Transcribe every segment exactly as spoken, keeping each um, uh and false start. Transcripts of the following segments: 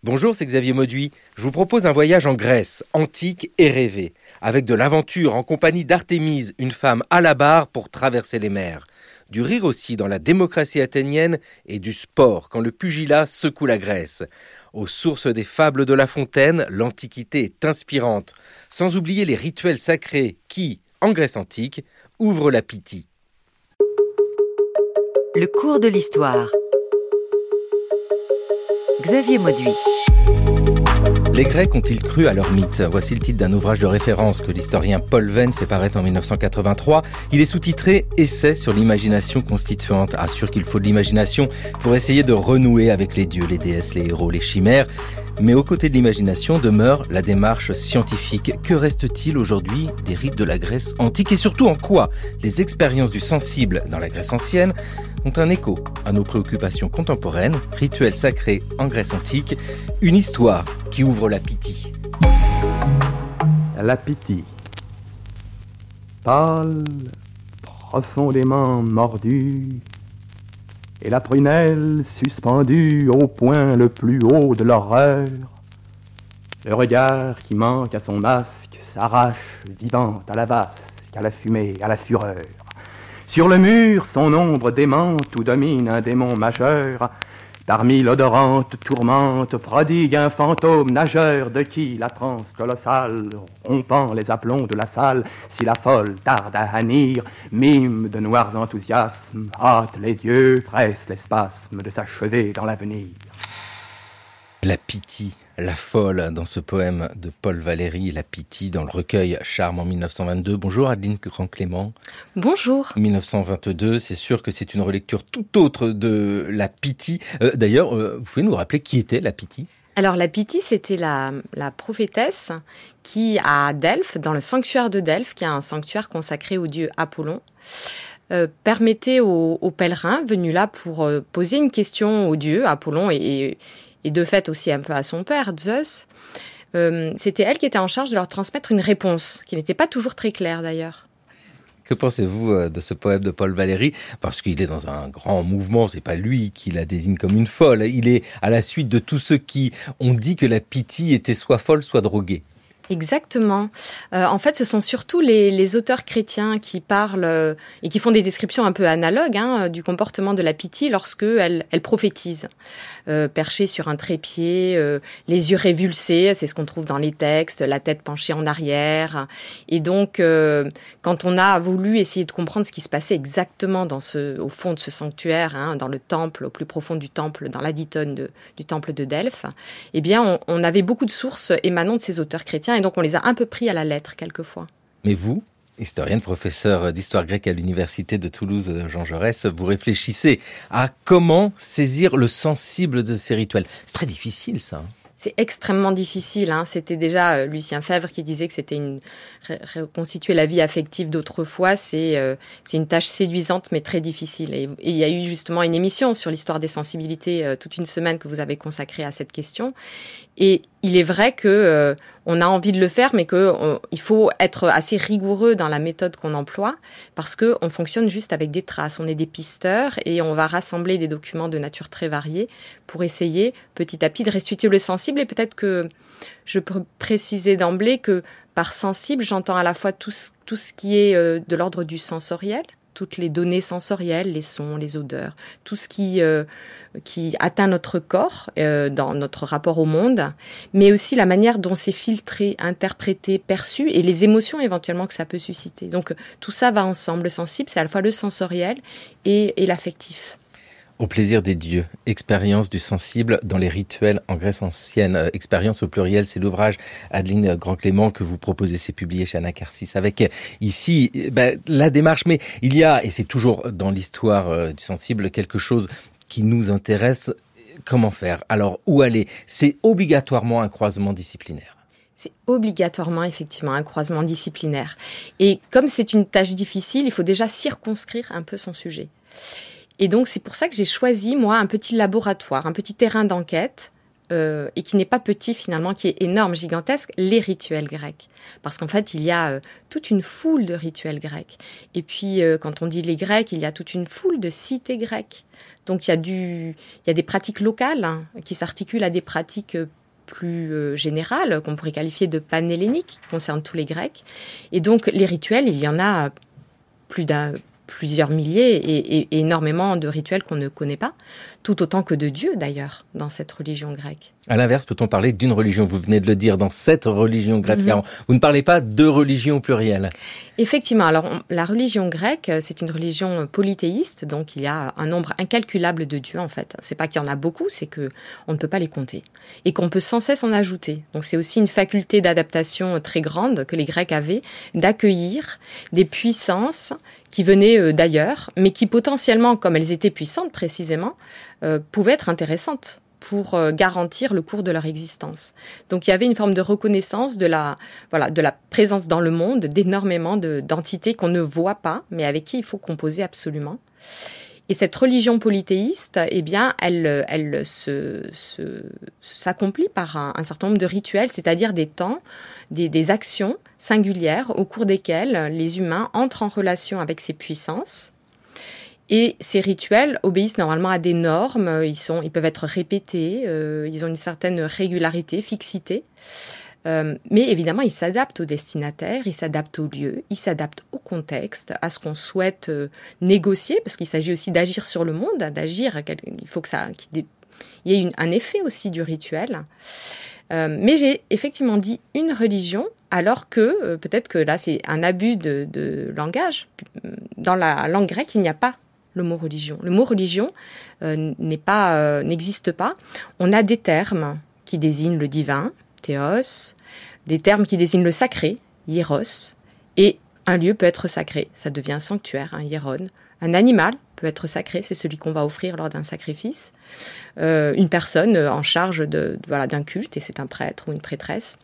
Bonjour, c'est Xavier Mauduit. Je vous propose un voyage en Grèce, antique et rêvé, avec de l'aventure en compagnie d'Artémise, une femme à la barre pour traverser les mers. Du rire aussi dans la démocratie athénienne et du sport quand le pugilat secoue la Grèce. Aux sources des fables de La Fontaine, l'Antiquité est inspirante, sans oublier les rituels sacrés qui, en Grèce antique, ouvrent la Pythie. Le cours de l'histoire. Xavier Mauduit. Les Grecs ont-ils cru à leur mythe ? Voici le titre d'un ouvrage de référence que l'historien Paul Venn fait paraître en dix-neuf cent quatre-vingt-trois. Il est sous-titré « Essai sur l'imagination constituante ». Assure qu'il faut de l'imagination pour essayer de renouer avec les dieux, les déesses, les héros, les chimères. Mais aux côtés de l'imagination demeure la démarche scientifique. Que reste-t-il aujourd'hui des rites de la Grèce antique et surtout en quoi les expériences du sensible dans la Grèce ancienne ont un écho à nos préoccupations contemporaines, rituels sacrés en Grèce antique, une histoire qui ouvre la Pythie. La Pythie. Pâle, profondément mordue, et la prunelle suspendue au point le plus haut de l'horreur, le regard qui manque à son masque s'arrache vivante à la vasque, à la fumée, à la fureur. Sur le mur, son ombre démente où domine un démon majeur. Parmi l'odorante tourmente prodigue un fantôme nageur de qui la transe colossale, rompant les aplombs de la salle, si la folle tarde à hannir, mime de noirs enthousiasmes, hâte les dieux, presse les spasmes de s'achever dans l'avenir. La Pythie, la folle dans ce poème de Paul Valéry, la Pythie dans le recueil Charme en dix-neuf cent vingt-deux. Bonjour Adeline Grand-Clément. Bonjour. dix-neuf cent vingt-deux, c'est sûr que c'est une relecture tout autre de la Pythie. Euh, d'ailleurs, euh, vous pouvez nous rappeler qui était la Pythie ? Alors la Pythie, c'était la, la prophétesse qui, à Delphes, dans le sanctuaire de Delphes, qui est un sanctuaire consacré au dieu Apollon, euh, permettait aux, aux pèlerins venus là pour euh, poser une question au dieu Apollon et, et et de fait aussi un peu à son père, Zeus, euh, c'était elle qui était en charge de leur transmettre une réponse, qui n'était pas toujours très claire d'ailleurs. Que pensez-vous de ce poème de Paul Valéry ? Parce qu'il est dans un grand mouvement, c'est pas lui qui la désigne comme une folle, il est à la suite de tous ceux qui ont dit que la Pythie était soit folle, soit droguée. Exactement. Euh, en fait, ce sont surtout les, les auteurs chrétiens qui parlent euh, et qui font des descriptions un peu analogues hein, du comportement de la Pythie lorsque elle, elle prophétise. Euh, perchée sur un trépied, euh, les yeux révulsés, c'est ce qu'on trouve dans les textes, la tête penchée en arrière. Et donc, euh, quand on a voulu essayer de comprendre ce qui se passait exactement dans ce, au fond de ce sanctuaire, hein, dans le temple, au plus profond du temple, dans l'Adyton de, du temple de Delphes, eh bien, on, on avait beaucoup de sources émanant de ces auteurs chrétiens. Et donc, on les a un peu pris à la lettre, quelquefois. Mais vous, historienne, professeur d'histoire grecque à l'université de Toulouse, Jean Jaurès, vous réfléchissez à comment saisir le sensible de ces rituels. C'est très difficile, ça. Hein. C'est extrêmement difficile. Hein. C'était déjà euh, Lucien Febvre qui disait que c'était une ré- reconstituer la vie affective d'autrefois. C'est euh, c'est une tâche séduisante mais très difficile. Et, et il y a eu justement une émission sur l'histoire des sensibilités euh, toute une semaine que vous avez consacrée à cette question. Et il est vrai que euh, on a envie de le faire, mais que on, il faut être assez rigoureux dans la méthode qu'on emploie parce que on fonctionne juste avec des traces. On est des pisteurs et on va rassembler des documents de nature très variée pour essayer petit à petit de restituer le sensible. Et peut-être que je peux préciser d'emblée que par sensible, j'entends à la fois tout ce, tout ce qui est euh, de l'ordre du sensoriel, toutes les données sensorielles, les sons, les odeurs, tout ce qui, euh, qui atteint notre corps euh, dans notre rapport au monde, mais aussi la manière dont c'est filtré, interprété, perçu et les émotions éventuellement que ça peut susciter. Donc tout ça va ensemble. Le sensible, c'est à la fois le sensoriel et, et l'affectif. Au plaisir des dieux, expérience du sensible dans les rituels en Grèce ancienne. Euh, expérience au pluriel, c'est l'ouvrage Adeline Grand-Clément que vous proposez, c'est publié chez Anacarsis. Avec euh, ici ben, la démarche, mais il y a, et c'est toujours dans l'histoire euh, du sensible, quelque chose qui nous intéresse. Comment faire ? Alors, où aller ? C'est obligatoirement un croisement disciplinaire. C'est obligatoirement, effectivement, un croisement disciplinaire. Et comme c'est une tâche difficile, il faut déjà circonscrire un peu son sujet. Et donc, c'est pour ça que j'ai choisi, moi, un petit laboratoire, un petit terrain d'enquête euh, et qui n'est pas petit finalement, qui est énorme, gigantesque, les rituels grecs. Parce qu'en fait, il y a euh, toute une foule de rituels grecs. Et puis, euh, quand on dit les Grecs, il y a toute une foule de cités grecques. Donc, il y a, du, il y a des pratiques locales hein, qui s'articulent à des pratiques plus euh, générales, qu'on pourrait qualifier de panhelléniques, qui concernent tous les Grecs. Et donc, les rituels, il y en a plus d'un... plusieurs milliers et, et, et énormément de rituels qu'on ne connaît pas, tout autant que de dieux d'ailleurs, dans cette religion grecque. À l'inverse, peut-on parler d'une religion? Vous venez de le dire, dans cette religion grecque. Mm-hmm. Vous ne parlez pas de religion au pluriel. Effectivement. Alors, on, la religion grecque, c'est une religion polythéiste, donc il y a un nombre incalculable de dieux, en fait. C'est pas qu'il y en a beaucoup, c'est qu'on ne peut pas les compter. Et qu'on peut sans cesse en ajouter. Donc, c'est aussi une faculté d'adaptation très grande que les Grecs avaient, d'accueillir des puissances qui venaient d'ailleurs, mais qui potentiellement, comme elles étaient puissantes précisément, euh, pouvaient être intéressantes pour euh, garantir le cours de leur existence. Donc il y avait une forme de reconnaissance de la, voilà, de la présence dans le monde d'énormément de, d'entités qu'on ne voit pas, mais avec qui il faut composer absolument. Et cette religion polythéiste, eh bien, elle, elle se, se, s'accomplit par un, un certain nombre de rituels, c'est-à-dire des temps, des, des actions singulières au cours desquelles les humains entrent en relation avec ces puissances. Et ces rituels obéissent normalement à des normes, ils, sont, ils peuvent être répétés, euh, ils ont une certaine régularité, fixité. Euh, mais évidemment, ils s'adaptent aux destinataires, ils s'adaptent aux lieux, ils s'adaptent au contexte, à ce qu'on souhaite euh, négocier, parce qu'il s'agit aussi d'agir sur le monde, d'agir. Il faut que ça, qu'il y ait une, un effet aussi du rituel. Euh, mais j'ai effectivement dit une religion, alors que euh, peut-être que là, c'est un abus de, de langage. Dans la langue grecque, il n'y a pas le mot religion. Le mot religion euh, n'est pas, euh, n'existe pas. On a des termes qui désignent le divin, théos, des termes qui désignent le sacré, hieros, et un lieu peut être sacré, ça devient un sanctuaire, un hieron. Un animal peut être sacré, c'est celui qu'on va offrir lors d'un sacrifice. Euh, une personne en charge de, de, voilà, d'un culte, et c'est un prêtre ou une prêtresse.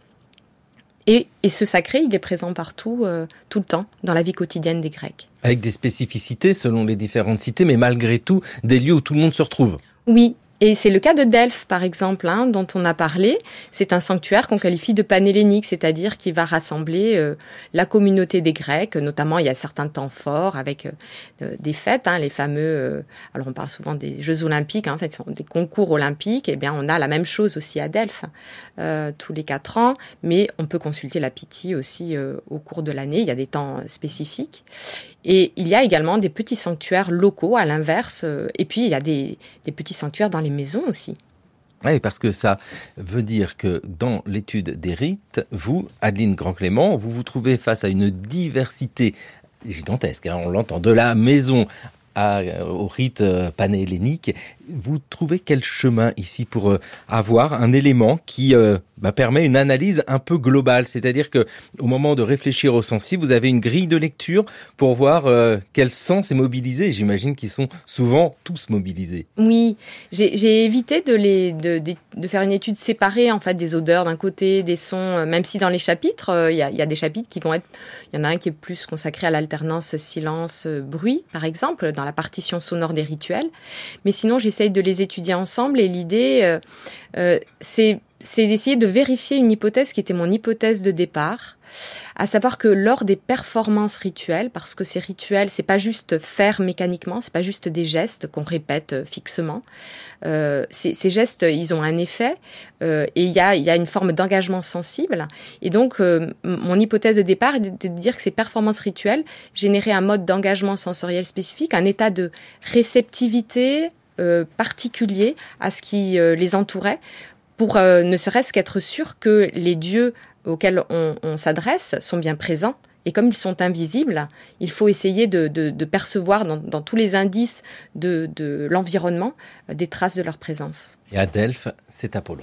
Et, et ce sacré, il est présent partout, euh, tout le temps, dans la vie quotidienne des Grecs. Avec des spécificités selon les différentes cités, mais malgré tout, des lieux où tout le monde se retrouve. Oui. Et c'est le cas de Delphes, par exemple, hein, dont on a parlé. C'est un sanctuaire qu'on qualifie de panhellénique, c'est-à-dire qui va rassembler euh, la communauté des Grecs. Notamment, il y a certains temps forts avec euh, des fêtes, hein, les fameux... Euh, alors, on parle souvent des Jeux olympiques, hein, en fait, ce sont des concours olympiques. Eh bien, on a la même chose aussi à Delphes, euh, tous les quatre ans. Mais on peut consulter la Pythie aussi euh, au cours de l'année. Il y a des temps spécifiques. Et il y a également des petits sanctuaires locaux, à l'inverse. Euh, et puis, il y a des, des petits sanctuaires dans les maisons aussi. Oui, parce que ça veut dire que dans l'étude des rites, vous, Adeline Grand-Clément, vous vous trouvez face à une diversité gigantesque, hein, on l'entend, de la maison à, au rite panhellénique. Vous trouvez quel chemin ici pour euh, avoir un élément qui euh, bah, permet une analyse un peu globale, c'est-à-dire que au moment de réfléchir au sensible, vous avez une grille de lecture pour voir euh, quel sens est mobilisé. J'imagine qu'ils sont souvent tous mobilisés. Oui, j'ai, j'ai évité de, les, de, de, de faire une étude séparée en fait des odeurs d'un côté, des sons, même si dans les chapitres, il euh, y, a, y a des chapitres qui vont être, il y en a un qui est plus consacré à l'alternance silence-bruit, par exemple, dans la partition sonore des rituels. Mais sinon, j'essaye de les étudier ensemble et l'idée, euh, euh, c'est, c'est d'essayer de vérifier une hypothèse qui était mon hypothèse de départ, à savoir que lors des performances rituelles, parce que ces rituels, c'est pas juste faire mécaniquement, c'est pas juste des gestes qu'on répète euh, fixement. Euh, ces, ces gestes, ils ont un effet euh, et il y a, y a une forme d'engagement sensible. Et donc, euh, mon hypothèse de départ est de, de dire que ces performances rituelles généraient un mode d'engagement sensoriel spécifique, un état de réceptivité euh, particulier à ce qui euh, les entourait, pour euh, ne serait-ce qu'être sûr que les dieux auxquels on, on s'adresse sont bien présents. Et comme ils sont invisibles, il faut essayer de, de, de percevoir dans, dans tous les indices de, de l'environnement euh, des traces de leur présence. Et à Delphes, c'est Apollon.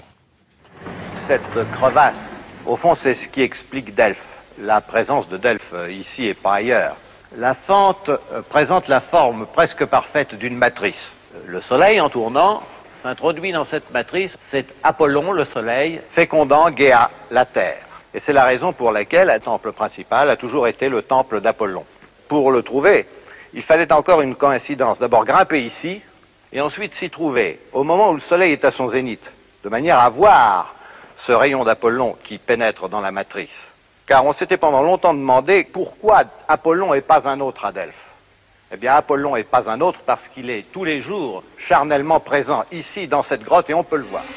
Cette crevasse, au fond, c'est ce qui explique Delphes, la présence de Delphes ici et pas ailleurs. La fente euh, présente la forme presque parfaite d'une matrice. Le soleil, en tournant, s'introduit dans cette matrice. C'est Apollon, le soleil, fécondant Gaïa, la terre. Et c'est la raison pour laquelle le temple principal a toujours été le temple d'Apollon. Pour le trouver, il fallait encore une coïncidence. D'abord grimper ici, et ensuite s'y trouver, au moment où le soleil est à son zénith, de manière à voir ce rayon d'Apollon qui pénètre dans la matrice. Car on s'était pendant longtemps demandé pourquoi Apollon et pas un autre à Delphes. Eh bien, Apollon et pas un autre parce qu'il est tous les jours charnellement présent ici dans cette grotte et on peut le voir.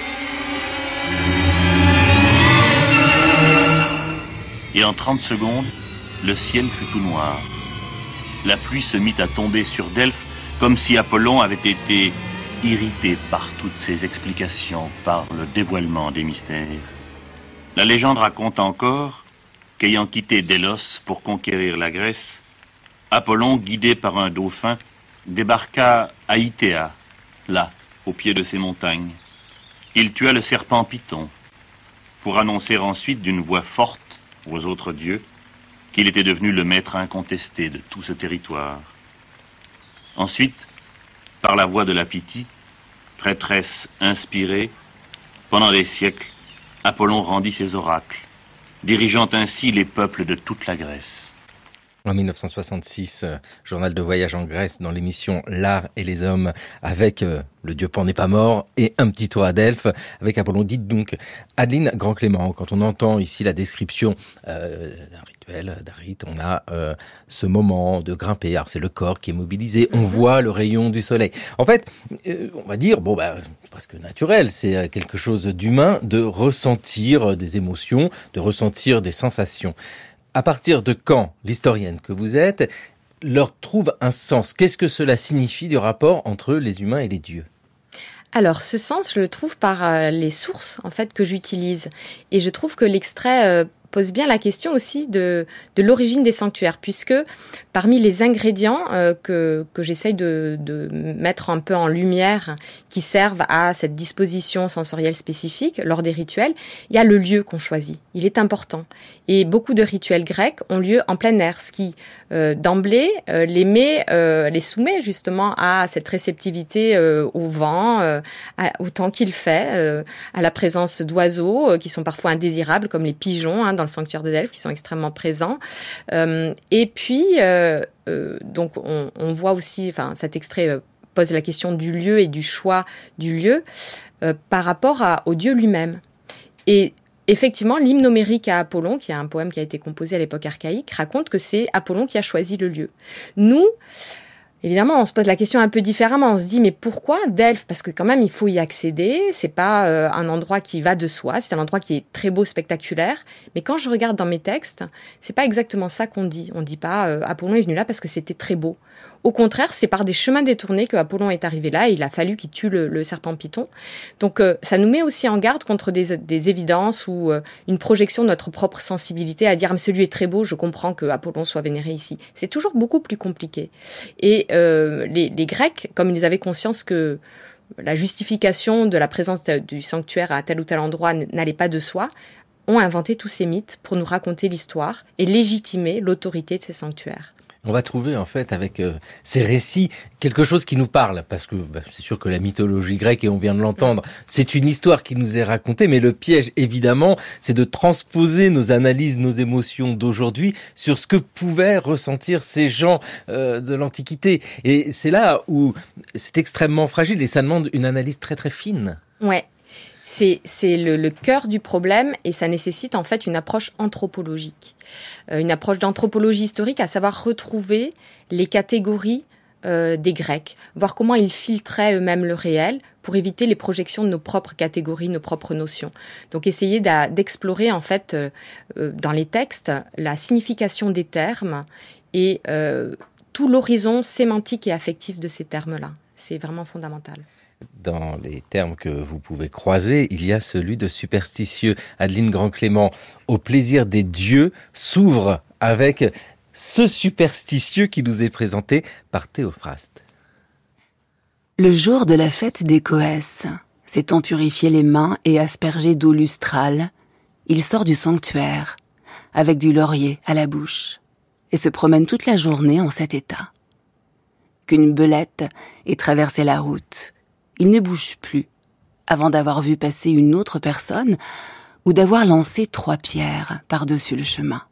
Et en trente secondes, le ciel fut tout noir. La pluie se mit à tomber sur Delphes comme si Apollon avait été irrité par toutes ces explications, par le dévoilement des mystères. La légende raconte encore qu'ayant quitté Délos pour conquérir la Grèce, Apollon, guidé par un dauphin, débarqua à Itéa, là, au pied de ces montagnes. Il tua le serpent Python, pour annoncer ensuite d'une voix forte aux autres dieux qu'il était devenu le maître incontesté de tout ce territoire. Ensuite, par la voix de la Pythie, prêtresse inspirée, pendant des siècles, Apollon rendit ses oracles, dirigeant ainsi les peuples de toute la Grèce. En mille neuf cent soixante-six, euh, journal de voyage en Grèce dans l'émission L'Art et les Hommes avec euh, le dieu Pan n'est pas mort et un petit tour à Delphes avec Apollon. Dites donc, Adeline Grand-Clément, quand on entend ici la description euh, d'un rituel, d'un rite, on a euh, ce moment de grimper. Alors c'est le corps qui est mobilisé, on voit le rayon du soleil. En fait, euh, on va dire, bon bah, presque naturel, c'est quelque chose d'humain de ressentir des émotions, de ressentir des sensations. À partir de quand l'historienne que vous êtes leur trouve un sens? Qu'est-ce que cela signifie du rapport entre les humains et les dieux? Alors, ce sens, je le trouve par euh, les sources en fait que j'utilise. Et je trouve que l'extrait euh, pose bien la question aussi de, de l'origine des sanctuaires, puisque parmi les ingrédients euh, que, que j'essaye de, de mettre un peu en lumière, qui servent à cette disposition sensorielle spécifique lors des rituels, il y a le lieu qu'on choisit. Il est important. Et beaucoup de rituels grecs ont lieu en plein air, ce qui, euh, d'emblée, euh, les met, euh, les soumet justement à cette réceptivité euh, au vent, euh, à, au temps qu'il fait, euh, à la présence d'oiseaux euh, qui sont parfois indésirables, comme les pigeons hein, dans le sanctuaire de Delphes, qui sont extrêmement présents. Euh, et puis, euh, euh, donc, on, on voit aussi, enfin, cet extrait euh, pose la question du lieu et du choix du lieu euh, par rapport à, au Dieu lui-même. Et effectivement, l'hymne homérique à Apollon, qui est un poème qui a été composé à l'époque archaïque, raconte que c'est Apollon qui a choisi le lieu. Nous, évidemment, on se pose la question un peu différemment. On se dit, mais pourquoi Delphes? Parce que quand même, il faut y accéder. C'est pas euh, un endroit qui va de soi. C'est un endroit qui est très beau, spectaculaire. Mais quand je regarde dans mes textes, c'est pas exactement ça qu'on dit. On dit pas euh, Apollon est venu là parce que c'était très beau. Au contraire, c'est par des chemins détournés que Apollon est arrivé là et il a fallu qu'il tue le, le serpent Python. Donc, euh, ça nous met aussi en garde contre des, des évidences ou euh, une projection de notre propre sensibilité à dire ah, « mais celui est très beau, je comprends que Apollon soit vénéré ici ». C'est toujours beaucoup plus compliqué. Et euh, les, les Grecs, comme ils avaient conscience que la justification de la présence du sanctuaire à tel ou tel endroit n'allait pas de soi, ont inventé tous ces mythes pour nous raconter l'histoire et légitimer l'autorité de ces sanctuaires. On va trouver en fait avec euh, ces récits quelque chose qui nous parle, parce que bah, c'est sûr que la mythologie grecque, et on vient de l'entendre, c'est une histoire qui nous est racontée, mais le piège évidemment, c'est de transposer nos analyses, nos émotions d'aujourd'hui sur ce que pouvaient ressentir ces gens euh, de l'Antiquité. Et c'est là où c'est extrêmement fragile et ça demande une analyse très très fine. Ouais. C'est, c'est le, le cœur du problème et ça nécessite en fait une approche anthropologique. Euh, une approche d'anthropologie historique, à savoir retrouver les catégories euh, des Grecs, voir comment ils filtraient eux-mêmes le réel pour éviter les projections de nos propres catégories, nos propres notions. Donc essayer d'a, d'explorer en fait euh, euh, dans les textes la signification des termes et euh, tout l'horizon sémantique et affectif de ces termes-là. C'est vraiment fondamental. Dans les termes que vous pouvez croiser, il y a celui de superstitieux. Adeline Grand-Clément, au plaisir des dieux, s'ouvre avec ce superstitieux qui nous est présenté par Théophraste. Le jour de la fête des Coès, s'étant purifié les mains et aspergé d'eau lustrale, il sort du sanctuaire, avec du laurier à la bouche, et se promène toute la journée en cet état. Qu'une belette ait traversé la route, il ne bouge plus, avant d'avoir vu passer une autre personne ou d'avoir lancé trois pierres par-dessus le chemin.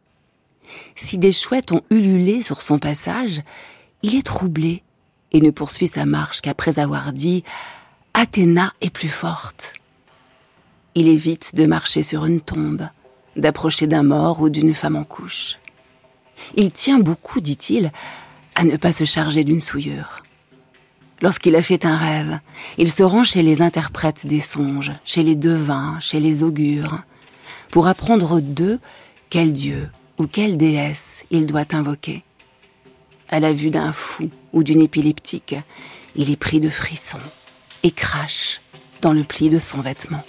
Si des chouettes ont ululé sur son passage, il est troublé et ne poursuit sa marche qu'après avoir dit Athéna est plus forte. Il évite de marcher sur une tombe, d'approcher d'un mort ou d'une femme en couche. Il tient beaucoup, dit-il, à ne pas se charger d'une souillure. Lorsqu'il a fait un rêve, il se rend chez les interprètes des songes, chez les devins, chez les augures, pour apprendre d'eux quel dieu ou quelle déesse il doit invoquer. À la vue d'un fou ou d'une épileptique, il est pris de frissons et crache dans le pli de son vêtement.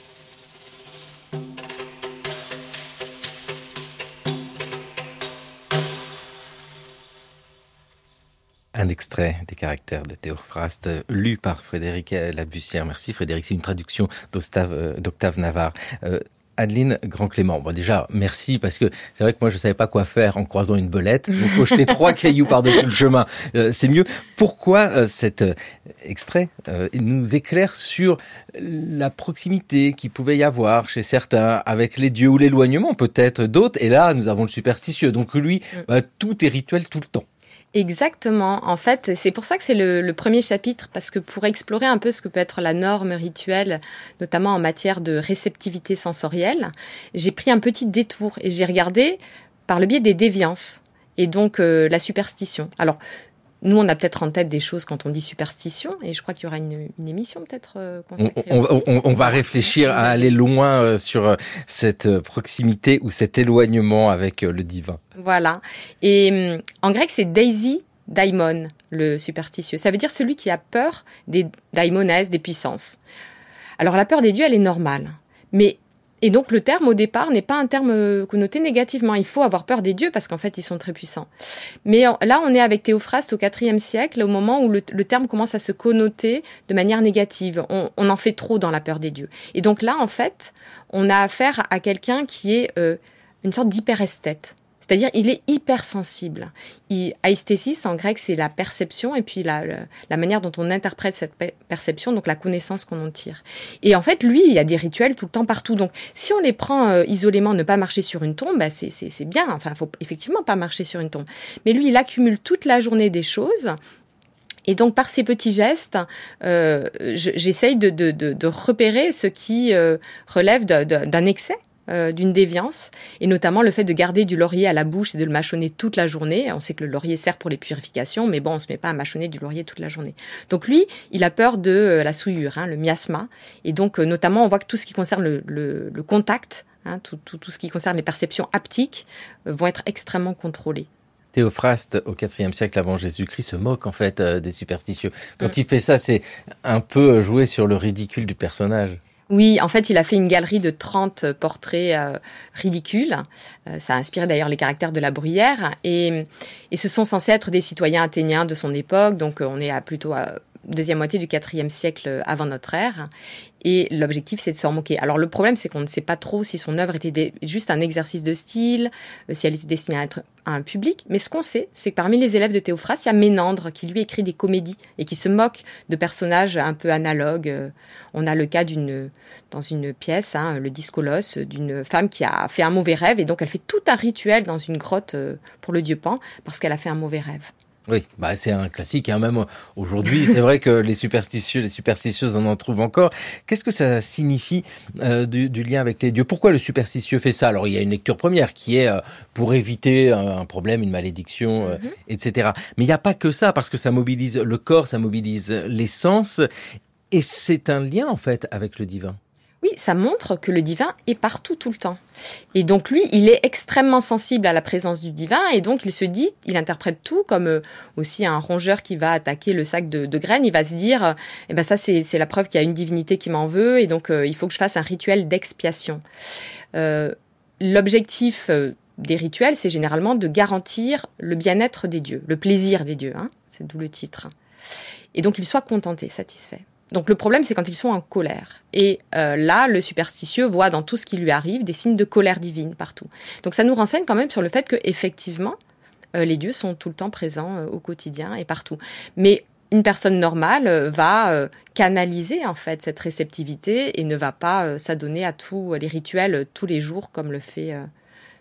Un extrait des caractères de Théophraste, lu par Frédéric Labussière. Merci Frédéric, c'est une traduction d'Octave, euh, d'Octave Navarre. Euh, Adeline Grand-Clément, bon déjà, merci, parce que c'est vrai que moi je savais pas quoi faire en croisant une belette, donc faut jeter trois cailloux par-dessus le chemin, euh, c'est mieux. Pourquoi euh, cet euh, extrait euh, nous éclaire sur la proximité qu'il pouvait y avoir chez certains avec les dieux, ou l'éloignement peut-être d'autres, et là nous avons le superstitieux, donc lui, bah, tout est rituel tout le temps. Exactement. En fait, c'est pour ça que c'est le, le premier chapitre, parce que pour explorer un peu ce que peut être la norme rituelle, notamment en matière de réceptivité sensorielle, j'ai pris un petit détour et j'ai regardé par le biais des déviances et donc euh, la superstition. Alors, nous, on a peut-être en tête des choses quand on dit superstition, et je crois qu'il y aura une, une émission peut-être euh, consacrée on, on, on, on va réfléchir à aller loin euh, sur cette proximité ou cet éloignement avec euh, le divin. Voilà. Et euh, en grec, c'est Daisy daimon, le superstitieux. Ça veut dire celui qui a peur des daimones, des puissances. Alors, la peur des dieux, elle est normale. Mais Et donc, le terme, au départ, n'est pas un terme connoté négativement. Il faut avoir peur des dieux parce qu'en fait, ils sont très puissants. Mais là, on est avec Théophraste au quatrième siècle, au moment où le, le terme commence à se connoter de manière négative. On, on en fait trop dans la peur des dieux. Et donc là, en fait, on a affaire à quelqu'un qui est euh, une sorte d'hyperesthète. C'est-à-dire, il est hypersensible. Il, aesthésis, en grec, c'est la perception et puis la, la, la manière dont on interprète cette perception, donc la connaissance qu'on en tire. Et en fait, lui, il y a des rituels tout le temps, partout. Donc, si on les prend euh, isolément, ne pas marcher sur une tombe, bah, c'est, c'est, c'est bien. Enfin, il faut effectivement pas marcher sur une tombe. Mais lui, il accumule toute la journée des choses. Et donc, par ces petits gestes, euh, je, j'essaye de, de, de, de repérer ce qui euh, relève de, de, d'un excès. Euh, d'une déviance, et notamment le fait de garder du laurier à la bouche et de le mâchonner toute la journée. On sait que le laurier sert pour les purifications, mais bon, on se met pas à mâchonner du laurier toute la journée. Donc lui, il a peur de euh, la souillure, hein, le miasma, et donc euh, notamment on voit que tout ce qui concerne le, le, le contact, hein, tout, tout, tout ce qui concerne les perceptions haptiques, euh, vont être extrêmement contrôlées. Théophraste, au quatrième siècle avant Jésus-Christ, se moque en fait euh, des superstitieux. Quand mmh. il fait ça, c'est un peu jouer sur le ridicule du personnage. Oui, en fait, il a fait une galerie de trente portraits euh, ridicules. Euh, ça a inspiré d'ailleurs les caractères de La Bruyère. Et, et ce sont censés être des citoyens athéniens de son époque. Donc, on est à plutôt à deuxième moitié du quatrième siècle avant notre ère. Et l'objectif, c'est de s'en moquer. Alors, le problème, c'est qu'on ne sait pas trop si son œuvre était des, juste un exercice de style, euh, si elle était destinée à être à un public. Mais ce qu'on sait, c'est que parmi les élèves de Théophraste, il y a Ménandre, qui lui écrit des comédies et qui se moque de personnages un peu analogues. Euh, on a le cas d'une, dans une pièce, hein, le Dyscolos, d'une femme qui a fait un mauvais rêve. Et donc, elle fait tout un rituel dans une grotte euh, pour le dieu Pan, parce qu'elle a fait un mauvais rêve. Oui, bah c'est un classique, hein. Même aujourd'hui, c'est vrai que les superstitieux, les superstitieuses, on en trouve encore. Qu'est-ce que ça signifie euh, du, du lien avec les dieux ? Pourquoi le superstitieux fait ça ? Alors, il y a une lecture première qui est euh, pour éviter un, un problème, une malédiction, euh, mm-hmm. et cetera. Mais il n'y a pas que ça, parce que ça mobilise le corps, ça mobilise les sens, et c'est un lien en fait avec le divin. Oui, ça montre que le divin est partout, tout le temps. Et donc lui, il est extrêmement sensible à la présence du divin, et donc il se dit, il interprète tout comme euh, aussi un rongeur qui va attaquer le sac de, de graines. Il va se dire, eh ben ça c'est, c'est la preuve qu'il y a une divinité qui m'en veut, et donc euh, il faut que je fasse un rituel d'expiation. Euh, l'objectif euh, des rituels, c'est généralement de garantir le bien-être des dieux, le plaisir des dieux, hein, c'est d'où le titre. Et donc ils soient contentés, satisfaits. Donc le problème, c'est quand ils sont en colère. Et euh, là, le superstitieux voit dans tout ce qui lui arrive des signes de colère divine partout. Donc ça nous renseigne quand même sur le fait qu'effectivement, euh, les dieux sont tout le temps présents euh, au quotidien et partout. Mais une personne normale euh, va euh, canaliser en fait cette réceptivité et ne va pas euh, s'adonner à tous les rituels euh, tous les jours comme le fait euh,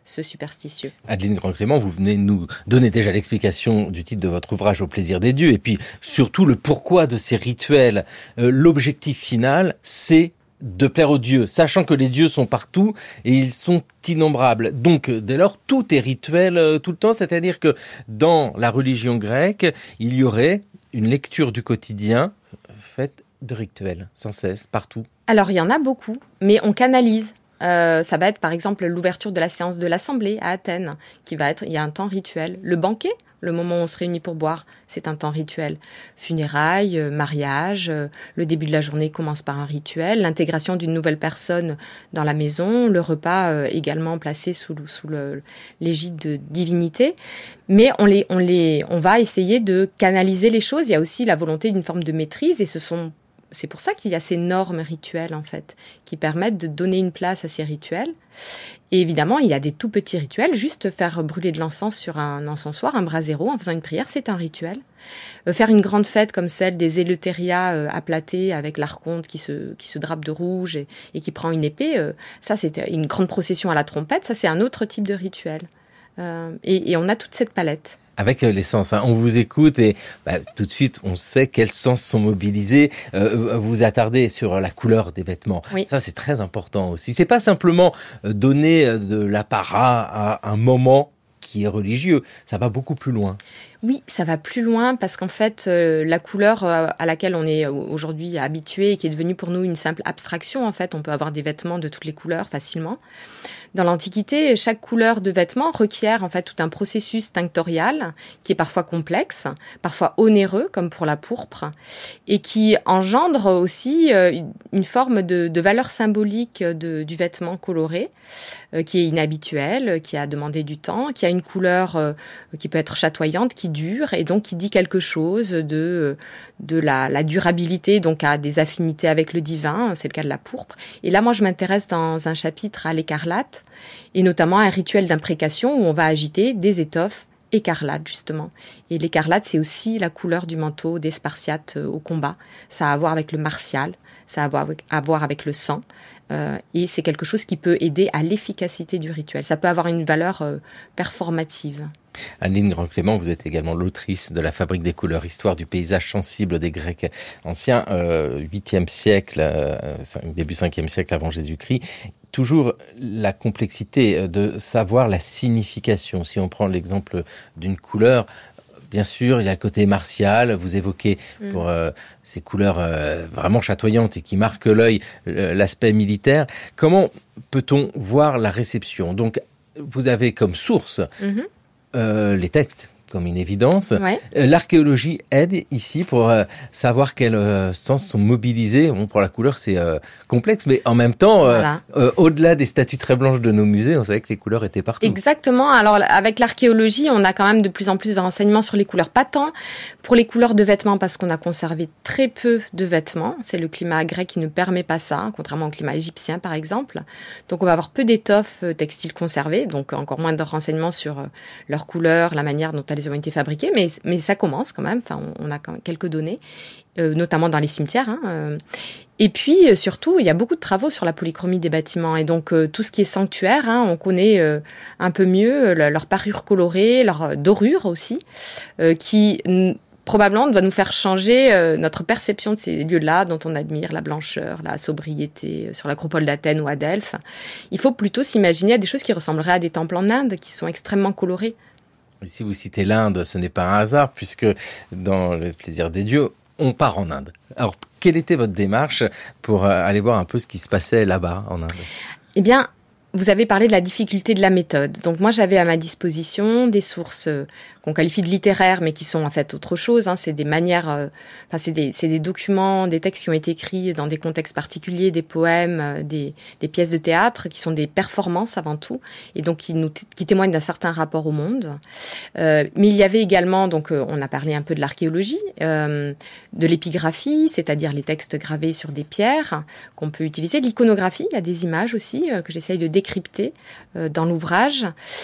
ce superstitieux. Adeline Grand-Clément, vous venez nous donner déjà l'explication du titre de votre ouvrage Au plaisir des dieux, et puis surtout le pourquoi de ces rituels. Euh, l'objectif final, c'est de plaire aux dieux, sachant que les dieux sont partout et ils sont innombrables. Donc, dès lors, tout est rituel euh, tout le temps, c'est-à-dire que dans la religion grecque, il y aurait une lecture du quotidien faite de rituels, sans cesse, partout. Alors, il y en a beaucoup, mais on canalise. Euh, ça va être par exemple l'ouverture de la séance de l'Assemblée à Athènes, qui va être, il y a un temps rituel. Le banquet, le moment où on se réunit pour boire, c'est un temps rituel. Funérailles, euh, mariage, euh, le début de la journée commence par un rituel. L'intégration d'une nouvelle personne dans la maison, le repas euh, également placé sous, sous le, l'égide de divinité. Mais on, les, on, les, on va essayer de canaliser les choses. Il y a aussi la volonté d'une forme de maîtrise, et ce sont C'est pour ça qu'il y a ces normes rituelles, en fait, qui permettent de donner une place à ces rituels. Et évidemment, il y a des tout petits rituels. Juste faire brûler de l'encens sur un encensoir, un brasero, en faisant une prière, c'est un rituel. Euh, faire une grande fête comme celle des Éleuthérias euh, aplatés avec l'archonte qui se, qui se drape de rouge et, et qui prend une épée, euh, ça, c'est une grande procession à la trompette. Ça, c'est un autre type de rituel. Euh, et, et on a toute cette palette. Avec les sens, hein. On vous écoute et bah, tout de suite, on sait quels sens sont mobilisés. Euh, vous vous attardez sur la couleur des vêtements. Oui. Ça, c'est très important aussi. C'est pas simplement donner de l'apparat à un moment qui est religieux. Ça va beaucoup plus loin. Oui, ça va plus loin parce qu'en fait, euh, la couleur euh, à laquelle on est aujourd'hui habitué et qui est devenue pour nous une simple abstraction, en fait, on peut avoir des vêtements de toutes les couleurs facilement. Dans l'Antiquité, chaque couleur de vêtement requiert en fait tout un processus tinctorial qui est parfois complexe, parfois onéreux, comme pour la pourpre, et qui engendre aussi euh, une forme de, de valeur symbolique de, du vêtement coloré, euh, qui est inhabituel, qui a demandé du temps, qui a une couleur euh, qui peut être chatoyante, qui dure, et donc qui dit quelque chose de, de la, la durabilité, donc à des affinités avec le divin, c'est le cas de la pourpre. Et là, moi, je m'intéresse dans un chapitre à l'écarlate, et notamment un rituel d'imprécation où on va agiter des étoffes écarlates, justement. Et l'écarlate, c'est aussi la couleur du manteau des Spartiates euh, au combat. Ça a à voir avec le martial, ça a à voir avec, à voir avec le sang, euh, et c'est quelque chose qui peut aider à l'efficacité du rituel. Ça peut avoir une valeur euh, performative. Adeline Grand-Clément, vous êtes également l'autrice de La Fabrique des couleurs, histoire du paysage sensible des Grecs anciens, euh, huitième siècle, euh, début cinquième siècle avant Jésus-Christ. Toujours la complexité de savoir la signification. Si on prend l'exemple d'une couleur, bien sûr, il y a le côté martial. Vous évoquez mmh. pour euh, ces couleurs euh, vraiment chatoyantes et qui marquent l'œil, euh, l'aspect militaire. Comment peut-on voir la réception ? Donc, vous avez comme source mmh. euh, les textes, comme une évidence. Ouais. Euh, l'archéologie aide ici pour euh, savoir quels euh, sens sont mobilisés. Bon, pour la couleur, c'est euh, complexe, mais en même temps, euh, voilà. euh, au-delà des statues très blanches de nos musées, on savait que les couleurs étaient partout. Exactement. Alors, avec l'archéologie, on a quand même de plus en plus de renseignements sur les couleurs. Pas tant pour les couleurs de vêtements, parce qu'on a conservé très peu de vêtements. C'est le climat grec qui ne permet pas ça, contrairement au climat égyptien, par exemple. Donc, on va avoir peu d'étoffes textiles conservées, donc encore moins de renseignements sur leurs couleurs, la manière dont elles ont été fabriquées, mais, mais ça commence quand même. Enfin, on, on a quand même quelques données, euh, notamment dans les cimetières. Hein, euh. Et puis, euh, surtout, il y a beaucoup de travaux sur la polychromie des bâtiments. Et donc, euh, tout ce qui est sanctuaire, hein, on connaît euh, un peu mieux euh, leur parure colorée, leur dorure aussi, euh, qui... N- probablement doit nous faire changer euh, notre perception de ces lieux-là dont on admire la blancheur, la sobriété euh, sur l'acropole d'Athènes ou à Delphes. Il faut plutôt s'imaginer à des choses qui ressembleraient à des temples en Inde, qui sont extrêmement colorés. Si vous citez l'Inde, ce n'est pas un hasard, puisque dans Le plaisir des dieux, on part en Inde. Alors, quelle était votre démarche pour aller voir un peu ce qui se passait là-bas, en Inde ? Eh bien, vous avez parlé de la difficulté de la méthode. Donc moi, j'avais à ma disposition des sources euh, qu'on qualifie de littéraires, mais qui sont en fait autre chose. Hein. C'est des manières, euh, enfin c'est des, c'est des documents, des textes qui ont été écrits dans des contextes particuliers, des poèmes, euh, des, des pièces de théâtre, qui sont des performances avant tout, et donc qui nous t- qui témoignent d'un certain rapport au monde. Euh, mais il y avait également, donc euh, on a parlé un peu de l'archéologie, euh, de l'épigraphie, c'est-à-dire les textes gravés sur des pierres qu'on peut utiliser, de l'iconographie, il y a des images aussi euh, que j'essaye de décrypter euh, dans l'ouvrage.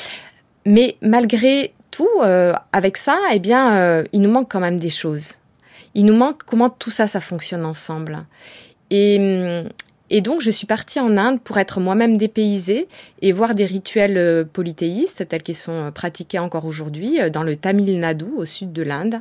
Mais malgré tout, euh, avec ça, eh bien, euh, il nous manque quand même des choses. Il nous manque comment tout ça, ça fonctionne ensemble. Et, Et donc, je suis partie en Inde pour être moi-même dépaysée et voir des rituels polythéistes tels qu'ils sont pratiqués encore aujourd'hui dans le Tamil Nadu, au sud de l'Inde.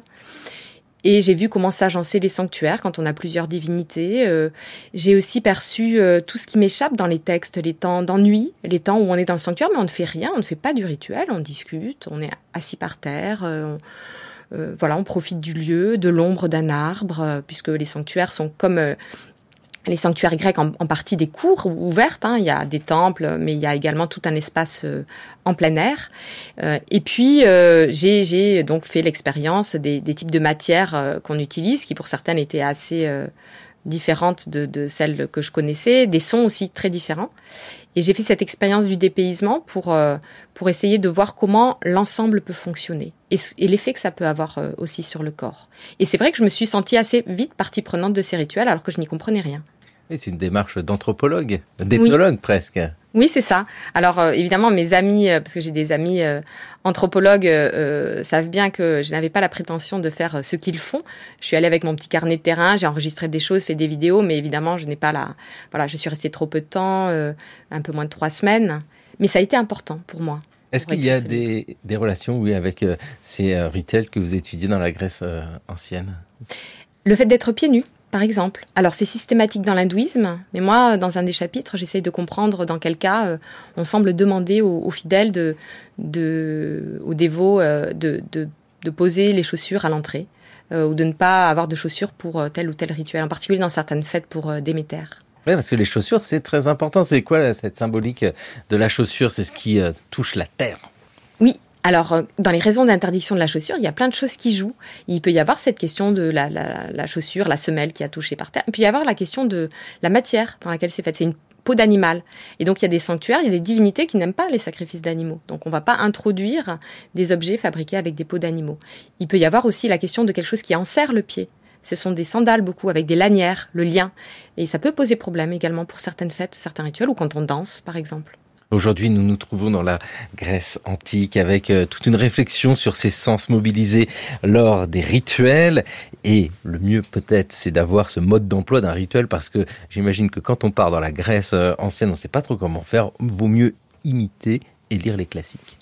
Et j'ai vu comment s'agencer les sanctuaires quand on a plusieurs divinités. Euh, j'ai aussi perçu euh, tout ce qui m'échappe dans les textes, les temps d'ennui, les temps où on est dans le sanctuaire, mais on ne fait rien, on ne fait pas du rituel, on discute, on est assis par terre, euh, on, euh, voilà, on profite du lieu, de l'ombre d'un arbre, euh, puisque les sanctuaires sont comme... Euh, les sanctuaires grecs, en, en partie des cours ouvertes, hein. Il y a des temples, mais il y a également tout un espace euh, en plein air. Euh, et puis, euh, j'ai, j'ai donc fait l'expérience des, des types de matières euh, qu'on utilise, qui pour certaines étaient assez euh, différentes de, de celles que je connaissais, des sons aussi très différents. Et j'ai fait cette expérience du dépaysement pour, euh, pour essayer de voir comment l'ensemble peut fonctionner et, et l'effet que ça peut avoir euh, aussi sur le corps. Et c'est vrai que je me suis sentie assez vite partie prenante de ces rituels alors que je n'y comprenais rien. Et c'est une démarche d'anthropologue, d'ethnologue oui. presque. Oui, c'est ça. Alors, euh, évidemment, mes amis, euh, parce que j'ai des amis euh, anthropologues, euh, savent bien que je n'avais pas la prétention de faire euh, ce qu'ils font. Je suis allée avec mon petit carnet de terrain, j'ai enregistré des choses, fait des vidéos, mais évidemment, je n'ai pas la... Voilà, je suis restée trop peu de temps, euh, un peu moins de trois semaines. Mais ça a été important pour moi. Est-ce qu'il y a des, des relations, oui, avec euh, ces euh, rituels que vous étudiez dans la Grèce euh, ancienne ? Le fait d'être pieds nus, par exemple. Alors, c'est systématique dans l'hindouisme, mais moi, dans un des chapitres, j'essaye de comprendre dans quel cas euh, on semble demander aux, aux fidèles, de, de, aux dévots, euh, de, de, de poser les chaussures à l'entrée, euh, ou de ne pas avoir de chaussures pour euh, tel ou tel rituel, en particulier dans certaines fêtes pour euh, Déméter. Oui, parce que les chaussures, c'est très important. C'est quoi là, cette symbolique de la chaussure ? C'est ce qui euh, touche la terre. Oui. Alors, dans les raisons d'interdiction de la chaussure, il y a plein de choses qui jouent. Il peut y avoir cette question de la, la, la chaussure, la semelle qui a touché par terre. Il peut y avoir la question de la matière dans laquelle c'est fait. C'est une peau d'animal. Et donc, il y a des sanctuaires, il y a des divinités qui n'aiment pas les sacrifices d'animaux. Donc, on ne va pas introduire des objets fabriqués avec des peaux d'animaux. Il peut y avoir aussi la question de quelque chose qui enserre le pied. Ce sont des sandales beaucoup, avec des lanières, le lien. Et ça peut poser problème également pour certaines fêtes, certains rituels, ou quand on danse, par exemple. Aujourd'hui, nous nous trouvons dans la Grèce antique avec euh, toute une réflexion sur ces sens mobilisés lors des rituels. Et le mieux peut-être, c'est d'avoir ce mode d'emploi d'un rituel parce que j'imagine que quand on part dans la Grèce euh, ancienne, on ne sait pas trop comment faire. Vaut mieux imiter et lire les classiques.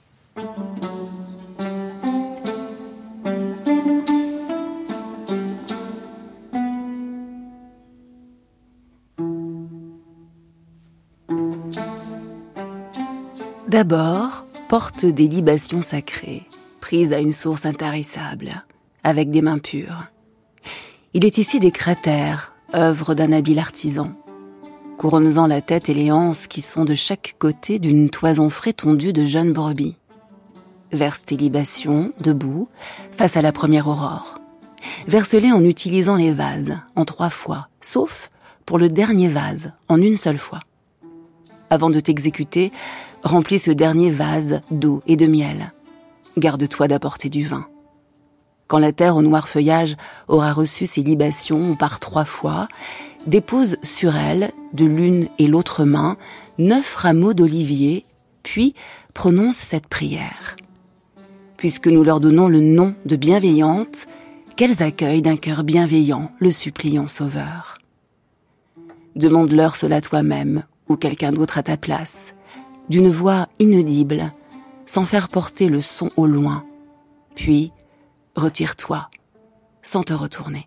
D'abord, porte des libations sacrées, prises à une source intarissable, avec des mains pures. Il est ici des cratères, œuvre d'un habile artisan, couronnes-en la tête et les anses qui sont de chaque côté d'une toison frétondue de jeunes brebis. Verse tes libations, debout, face à la première aurore. Verse-les en utilisant les vases, en trois fois, sauf pour le dernier vase, en une seule fois. Avant de t'exécuter, remplis ce dernier vase d'eau et de miel. Garde-toi d'apporter du vin. Quand la terre au noir feuillage aura reçu ses libations par trois fois, dépose sur elle, de l'une et l'autre main, neuf rameaux d'olivier, puis prononce cette prière. Puisque nous leur donnons le nom de bienveillantes, qu'elles accueillent d'un cœur bienveillant le suppliant sauveur. Demande-leur cela toi-même, ou quelqu'un d'autre à ta place, d'une voix inaudible, sans faire porter le son au loin. Puis, retire-toi, sans te retourner.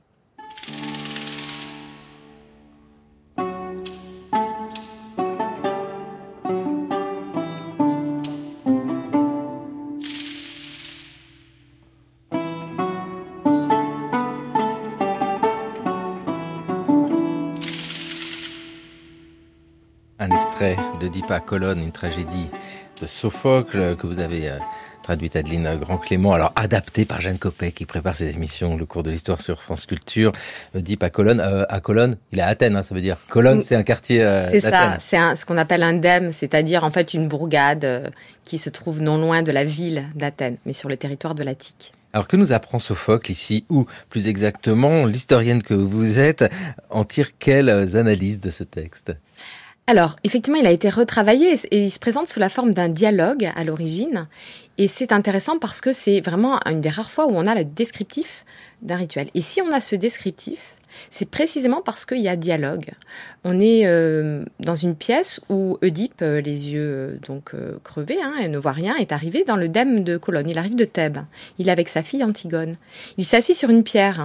Un extrait d'Œdipe à Colonne, une tragédie de Sophocle que vous avez euh, traduite, Adeline Grand-Clément, alors adaptée par Jeanne Copet qui prépare cette émission, le cours de l'histoire sur France Culture.Œdipe à Colonne, euh, à Colonne, il est à Athènes, hein, ça veut dire. Colonne, c'est un quartier euh, c'est d'Athènes. Ça, c'est un, ce qu'on appelle un dème, c'est-à-dire en fait une bourgade euh, qui se trouve non loin de la ville d'Athènes, mais sur le territoire de l'Attique. Alors que nous apprend Sophocle ici, ou plus exactement, l'historienne que vous êtes en tire quelles analyses de ce texte ? Alors, effectivement, il a été retravaillé et il se présente sous la forme d'un dialogue à l'origine. Et c'est intéressant parce que c'est vraiment une des rares fois où on a le descriptif d'un rituel. Et si on a ce descriptif, c'est précisément parce qu'il y a dialogue. On est euh, dans une pièce où Oedipe, euh, les yeux euh, donc euh, crevés, hein, elle ne voit rien, est arrivé dans le dème de Colonne. Il arrive de Thèbes. Il est avec sa fille Antigone. Il s'assit sur une pierre.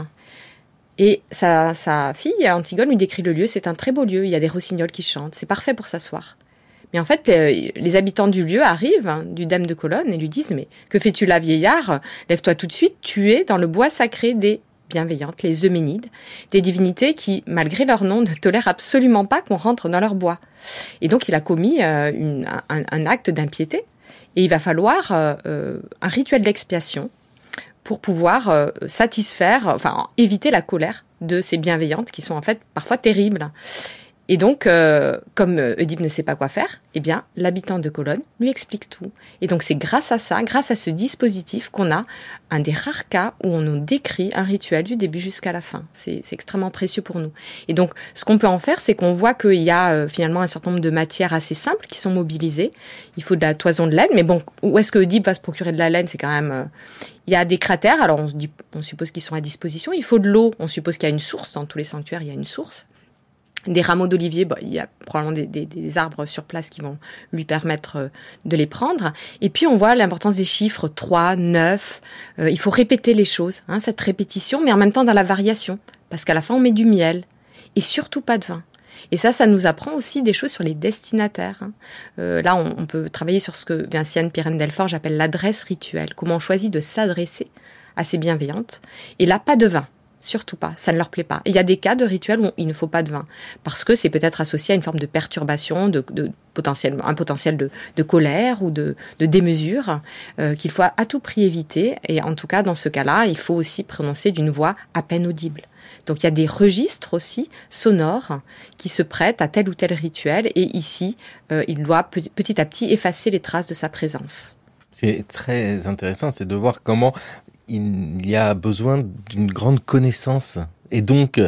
Et sa, sa fille, Antigone, lui décrit le lieu. C'est un très beau lieu. Il y a des rossignols qui chantent. C'est parfait pour s'asseoir. Mais en fait, les, les habitants du lieu arrivent, hein, du dème de Colonne, et lui disent « Mais que fais-tu là, vieillard ? Lève-toi tout de suite. Tu es dans le bois sacré des bienveillantes, les Euménides, des divinités qui, malgré leur nom, ne tolèrent absolument pas qu'on rentre dans leur bois. » Et donc, il a commis euh, une, un, un acte d'impiété. Et il va falloir euh, un rituel d'expiation pour pouvoir euh, satisfaire, enfin éviter la colère de ces bienveillantes qui sont en fait parfois terribles. Et donc, euh, comme Oedipe ne sait pas quoi faire, eh bien, l'habitant de Colonne lui explique tout. Et donc, c'est grâce à ça, grâce à ce dispositif, qu'on a un des rares cas où on nous décrit un rituel du début jusqu'à la fin. C'est, c'est extrêmement précieux pour nous. Et donc, ce qu'on peut en faire, c'est qu'on voit qu'il y a euh, finalement un certain nombre de matières assez simples qui sont mobilisées. Il faut de la toison de laine, mais bon, où est-ce que Oedipe va se procurer de la laine ? C'est quand même... Euh, il y a des cratères, alors on, se dit, on suppose qu'ils sont à disposition. Il faut de l'eau, on suppose qu'il y a une source. Dans tous les sanctuaires, il y a une source. Des rameaux d'olivier, bon, il y a probablement des, des, des arbres sur place qui vont lui permettre de les prendre. Et puis, on voit l'importance des chiffres trois, neuf. Euh, il faut répéter les choses, hein, cette répétition, mais en même temps dans la variation. Parce qu'à la fin, on met du miel. Et surtout pas de vin. Et ça, ça nous apprend aussi des choses sur les destinataires. Hein. Euh, là, on, on peut travailler sur ce que Vinciane Pirenne-Delforge appelle l'adresse rituelle. Comment on choisit de s'adresser à ces bienveillantes. Et là, pas de vin. Surtout pas, ça ne leur plaît pas. Il y a des cas de rituels où il ne faut pas de vin, parce que c'est peut-être associé à une forme de perturbation, de, de potentiel, un potentiel de, de colère ou de, de démesure, euh, qu'il faut à tout prix éviter. Et en tout cas, dans ce cas-là, il faut aussi prononcer d'une voix à peine audible. Donc il y a des registres aussi sonores qui se prêtent à tel ou tel rituel, et ici, euh, il doit petit à petit effacer les traces de sa présence. C'est très intéressant, c'est de voir comment il y a besoin d'une grande connaissance. Et donc,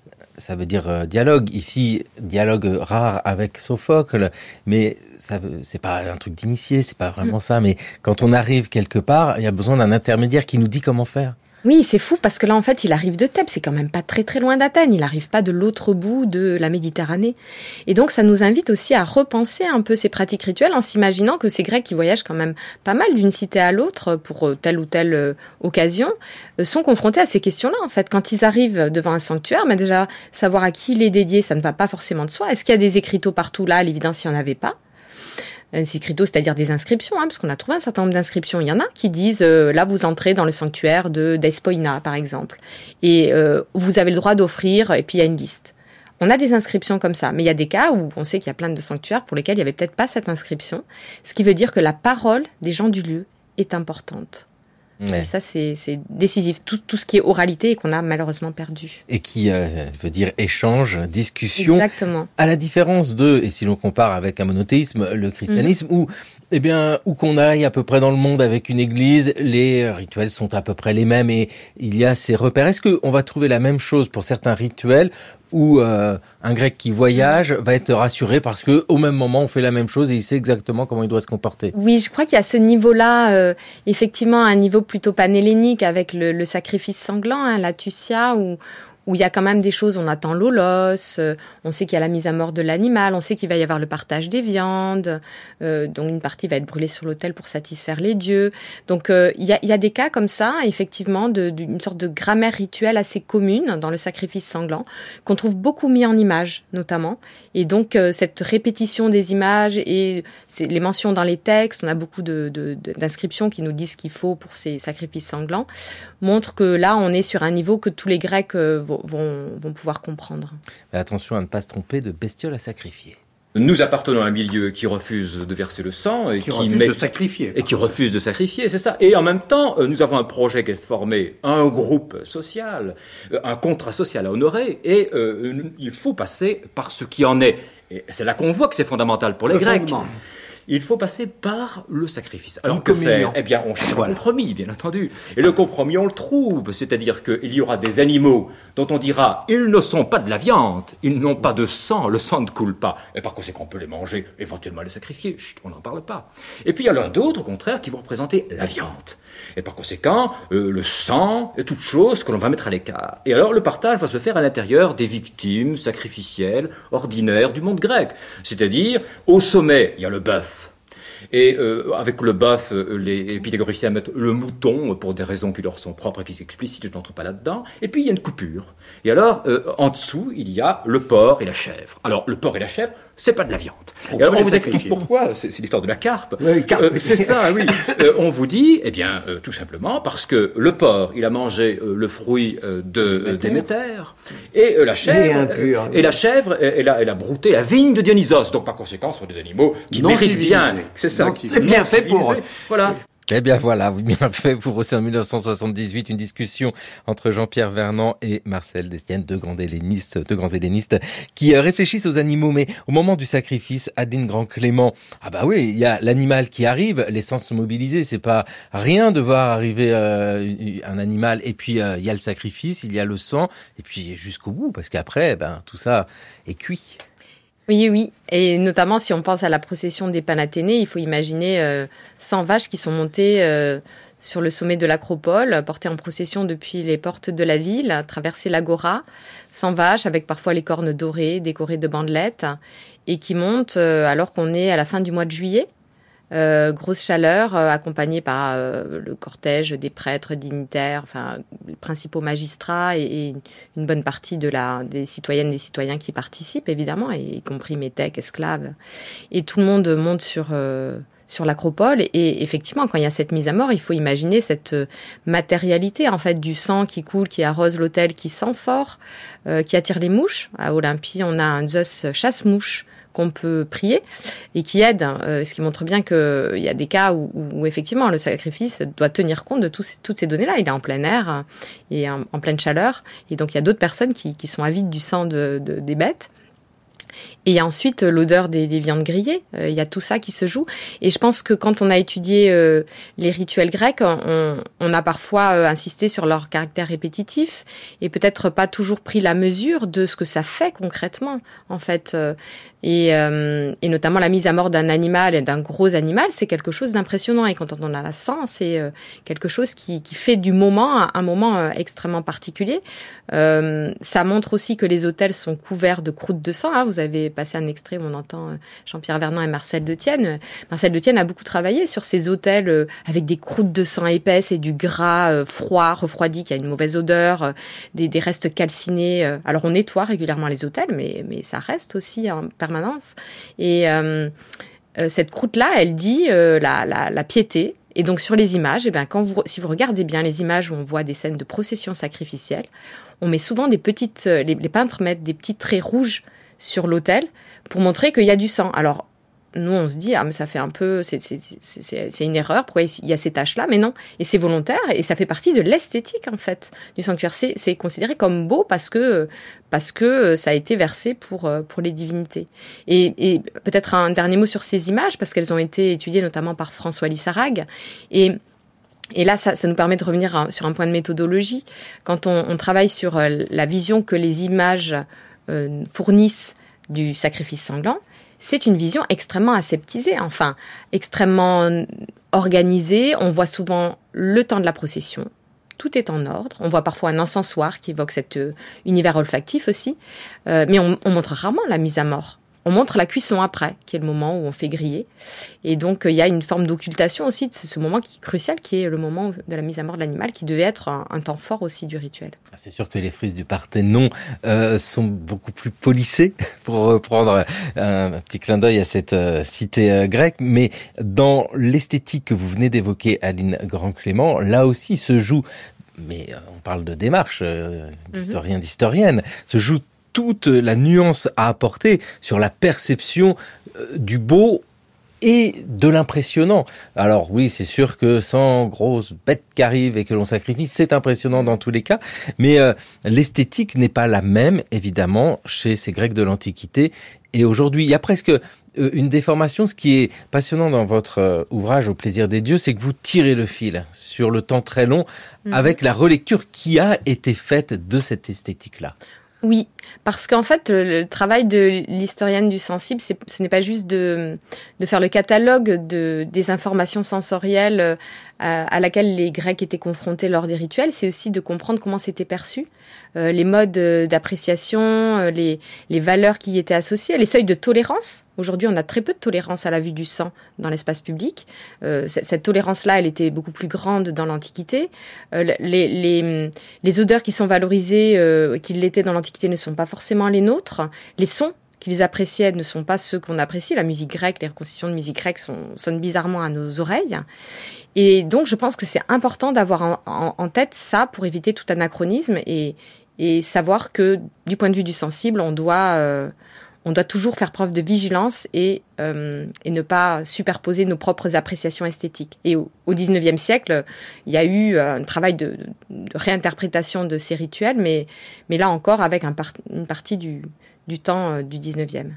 ça veut dire euh, dialogue. Ici, dialogue rare avec Sophocle, mais ça veut, c'est pas un truc d'initié, c'est pas vraiment ça. Mais quand on arrive quelque part, il y a besoin d'un intermédiaire qui nous dit comment faire. Oui, c'est fou parce que là, en fait, il arrive de Thèbes. C'est quand même pas très très loin d'Athènes. Il n'arrive pas de l'autre bout de la Méditerranée. Et donc, ça nous invite aussi à repenser un peu ces pratiques rituelles en s'imaginant que ces Grecs qui voyagent quand même pas mal d'une cité à l'autre pour telle ou telle euh, occasion euh, sont confrontés à ces questions-là. En fait, quand ils arrivent devant un sanctuaire, mais déjà, savoir à qui il est dédié, ça ne va pas forcément de soi. Est-ce qu'il y a des écriteaux partout là ? À l'évidence, il n'y en avait pas. Des écriteaux, c'est-à-dire des inscriptions, hein, parce qu'on a trouvé un certain nombre d'inscriptions. Il y en a qui disent, euh, là, vous entrez dans le sanctuaire de Despoina, par exemple, et euh, vous avez le droit d'offrir, et puis il y a une liste. On a des inscriptions comme ça, mais il y a des cas où on sait qu'il y a plein de sanctuaires pour lesquels il n'y avait peut-être pas cette inscription, ce qui veut dire que la parole des gens du lieu est importante. Ouais. Et ça, c'est, c'est décisif. Tout, tout ce qui est oralité et qu'on a malheureusement perdu. Et qui euh, veut dire échange, discussion. Exactement. À la différence de, et si l'on compare avec un monothéisme, le christianisme, mmh. où, eh bien, où qu'on aille à peu près dans le monde avec une église, les rituels sont à peu près les mêmes et il y a ces repères. Est-ce qu'on va trouver la même chose pour certains rituels où euh, un grec qui voyage va être rassuré parce que au même moment on fait la même chose et il sait exactement comment il doit se comporter? Oui, je crois qu'il y a ce niveau-là, euh, effectivement, un niveau plutôt panhellénique avec le, le sacrifice sanglant, hein, la tusia, où où il y a quand même des choses, on attend l'holos, euh, on sait qu'il y a la mise à mort de l'animal, on sait qu'il va y avoir le partage des viandes, euh, donc une partie va être brûlée sur l'autel pour satisfaire les dieux. Donc euh, il y a, il y a des cas comme ça, effectivement, de, d'une sorte de grammaire rituelle assez commune dans le sacrifice sanglant, qu'on trouve beaucoup mis en images, notamment. Et donc euh, cette répétition des images et c'est, les mentions dans les textes, on a beaucoup de, de, de, d'inscriptions qui nous disent ce qu'il faut pour ces sacrifices sanglants, montrent que là, on est sur un niveau que tous les Grecs euh, Vont, vont pouvoir comprendre. Mais attention à ne pas se tromper de bestioles à sacrifier. Nous appartenons à un milieu qui refuse de verser le sang et qui, qui refuse met... de sacrifier. Et qui refuse de sacrifier, c'est ça. Et en même temps, nous avons un projet qui est de former un groupe social, un contrat social à honorer, et euh, il faut passer par ce qui en est. Et c'est là qu'on voit que c'est fondamental pour les le Grecs. Fondement. il faut passer par le sacrifice. Alors Une que communion. faire ? Eh bien, on cherche Voilà. un compromis, bien entendu. Et le compromis, on le trouve. C'est-à-dire qu'il y aura des animaux dont on dira, ils ne sont pas de la viande, ils n'ont pas de sang, le sang ne coule pas. Et par conséquent, on peut les manger, éventuellement les sacrifier. Chut, on n'en parle pas. Et puis, il y en a d'autres, au contraire, qui vont représenter la viande. Et par conséquent, euh, le sang et toute chose que l'on va mettre à l'écart. Et alors, le partage va se faire à l'intérieur des victimes sacrificielles, ordinaires du monde grec. C'est-à-dire, au sommet, il y a le bœuf. Et euh, avec le bœuf, euh, les pythagoriciens mettent le mouton pour des raisons qui leur sont propres et qui sont explicites, je n'entre pas là-dedans. Et puis il y a une coupure. Et alors, euh, en dessous, il y a le porc et la chèvre. Alors, le porc et la chèvre, c'est pas de la viande. On et alors, peut on les vous explique sacrifier. pourquoi. C'est, c'est l'histoire de la carpe. Oui, carpe. Euh, c'est ça, oui. Euh, on vous dit, eh bien, euh, tout simplement parce que le porc, il a mangé euh, le fruit euh, de euh, Déméter, et euh, la chèvre, impur. euh, et la chèvre, euh, elle a, elle a brouté la vigne de Dionysos. Donc, par conséquent, ce sont des animaux qui Non méritent civilisés. bien. C'est ça. Non civilisés. C'est bien fait pour civilisés. Voilà. Eh bien voilà, oui, bien fait pour aussi en dix-neuf cent soixante-dix-huit, une discussion entre Jean-Pierre Vernant et Marcel Destienne, deux grands hellénistes, deux grands hellénistes qui euh, réfléchissent aux animaux. Mais au moment du sacrifice, Adeline Grand-Clément, ah bah oui, il y a l'animal qui arrive, les sens sont mobilisés, c'est pas rien de voir arriver euh, un animal et puis euh, il y a le sacrifice, il y a le sang et puis jusqu'au bout parce qu'après, ben tout ça est cuit. Oui, oui. Et notamment, si on pense à la procession des Panathénées, il faut imaginer euh, cent vaches qui sont montées euh, sur le sommet de l'acropole, portées en procession depuis les portes de la ville, traverser l'agora, cent vaches avec parfois les cornes dorées, décorées de bandelettes, et qui montent euh, alors qu'on est à la fin du mois de juillet. Euh, grosse chaleur, euh, accompagnée par euh, le cortège des prêtres dignitaires, enfin les principaux magistrats et, et une bonne partie de la, des citoyennes et des citoyens qui participent évidemment, et, y compris métèques, esclaves. Et tout le monde monte sur, euh, sur l'acropole. Et effectivement, quand il y a cette mise à mort, il faut imaginer cette matérialité en fait du sang qui coule, qui arrose l'autel, qui sent fort, euh, qui attire les mouches. À Olympie, on a un Zeus chasse-mouches qu'on peut prier et qui aide, euh, ce qui montre bien qu'il y a des cas où, où, où effectivement le sacrifice doit tenir compte de tous, toutes ces données-là. Il est en plein air et en, en pleine chaleur, et donc il y a d'autres personnes qui, qui sont avides du sang de, de, des bêtes. Et il y a ensuite l'odeur des, des viandes grillées. Euh, il y a tout ça qui se joue. Et je pense que quand on a étudié euh, les rituels grecs, on, on a parfois euh, insisté sur leur caractère répétitif et peut-être pas toujours pris la mesure de ce que ça fait concrètement, en fait. Euh, et, euh, et notamment la mise à mort d'un animal, d'un gros animal, c'est quelque chose d'impressionnant. Et quand on en a la sang, c'est euh, quelque chose qui, qui fait du moment un moment euh, extrêmement particulier. Euh, ça montre aussi que les autels sont couverts de croûtes de sang. Hein. Vous avez passé un extrait où on entend Jean-Pierre Vernant et Marcel Destienne. Marcel Destienne a beaucoup travaillé sur ces autels avec des croûtes de sang épaisses et du gras froid, refroidi, qui a une mauvaise odeur, des, des restes calcinés. Alors on nettoie régulièrement les autels, mais, mais ça reste aussi en permanence. Et euh, cette croûte-là, elle dit euh, la, la, la piété. Et donc sur les images, eh bien, quand vous, si vous regardez bien les images où on voit des scènes de procession sacrificielle, on met souvent des petites, les, les peintres mettent des petits traits rouges sur l'autel pour montrer qu'il y a du sang. Alors, nous, on se dit, ah, mais ça fait un peu, c'est, c'est, c'est, c'est une erreur, pourquoi il y a ces taches-là? Mais non, et c'est volontaire, et ça fait partie de l'esthétique, en fait, du sanctuaire. C'est, c'est considéré comme beau parce que, parce que ça a été versé pour, pour les divinités. Et, et peut-être un dernier mot sur ces images, parce qu'elles ont été étudiées notamment par François Lissarag, et Et là, ça, ça nous permet de revenir sur un point de méthodologie. Quand on, on travaille sur la vision que les images euh, fournissent du sacrifice sanglant, c'est une vision extrêmement aseptisée, enfin, extrêmement organisée. On voit souvent le temps de la procession. Tout est en ordre. On voit parfois un encensoir qui évoque cet euh, univers olfactif aussi. Euh, mais on, on montre rarement la mise à mort. On montre la cuisson après, qui est le moment où on fait griller. Et donc, il y a une forme d'occultation aussi de ce moment qui est crucial, qui est le moment de la mise à mort de l'animal, qui devait être un, un temps fort aussi du rituel. C'est sûr que les frises du Parthénon euh, sont beaucoup plus polissées, pour reprendre un, un petit clin d'œil à cette euh, cité euh, grecque. Mais dans l'esthétique que vous venez d'évoquer, Adeline Grand-Clément, là aussi se joue, mais euh, on parle de démarche euh, d'historien, mm-hmm. d'historienne, se joue toute la nuance à apporter sur la perception du beau et de l'impressionnant. Alors oui, c'est sûr que cent grosses bêtes qui arrivent et que l'on sacrifie, c'est impressionnant dans tous les cas, mais euh, l'esthétique n'est pas la même, évidemment, chez ces Grecs de l'Antiquité et aujourd'hui. Il y a presque euh, une déformation. Ce qui est passionnant dans votre euh, ouvrage Au plaisir des dieux, c'est que vous tirez le fil sur le temps très long mmh. avec la relecture qui a été faite de cette esthétique-là. Oui, parce qu'en fait, le, le travail de l'historienne du sensible, c'est, ce n'est pas juste de, de faire le catalogue de, des informations sensorielles euh, à, à laquelle les Grecs étaient confrontés lors des rituels, c'est aussi de comprendre comment c'était perçu, euh, les modes d'appréciation, euh, les, les valeurs qui y étaient associées, les seuils de tolérance. Aujourd'hui, on a très peu de tolérance à la vue du sang dans l'espace public. Euh, c- cette tolérance-là, elle était beaucoup plus grande dans l'Antiquité. Euh, les, les, les odeurs qui sont valorisées, euh, qui l'étaient dans l'Antiquité, ne sont pas forcément les nôtres. Les sons qu'ils appréciaient ne sont pas ceux qu'on apprécie. La musique grecque, les reconstitutions de musique grecque sont, sonnent bizarrement à nos oreilles. Et donc, je pense que c'est important d'avoir en, en, en tête ça pour éviter tout anachronisme et, et savoir que, du point de vue du sensible, on doit... Euh, On doit toujours faire preuve de vigilance et, euh, et ne pas superposer nos propres appréciations esthétiques. Et au, au dix-neuvième siècle, il y a eu un travail de, de réinterprétation de ces rituels, mais, mais là encore avec un par, une partie du, du temps euh, du dix-neuvième.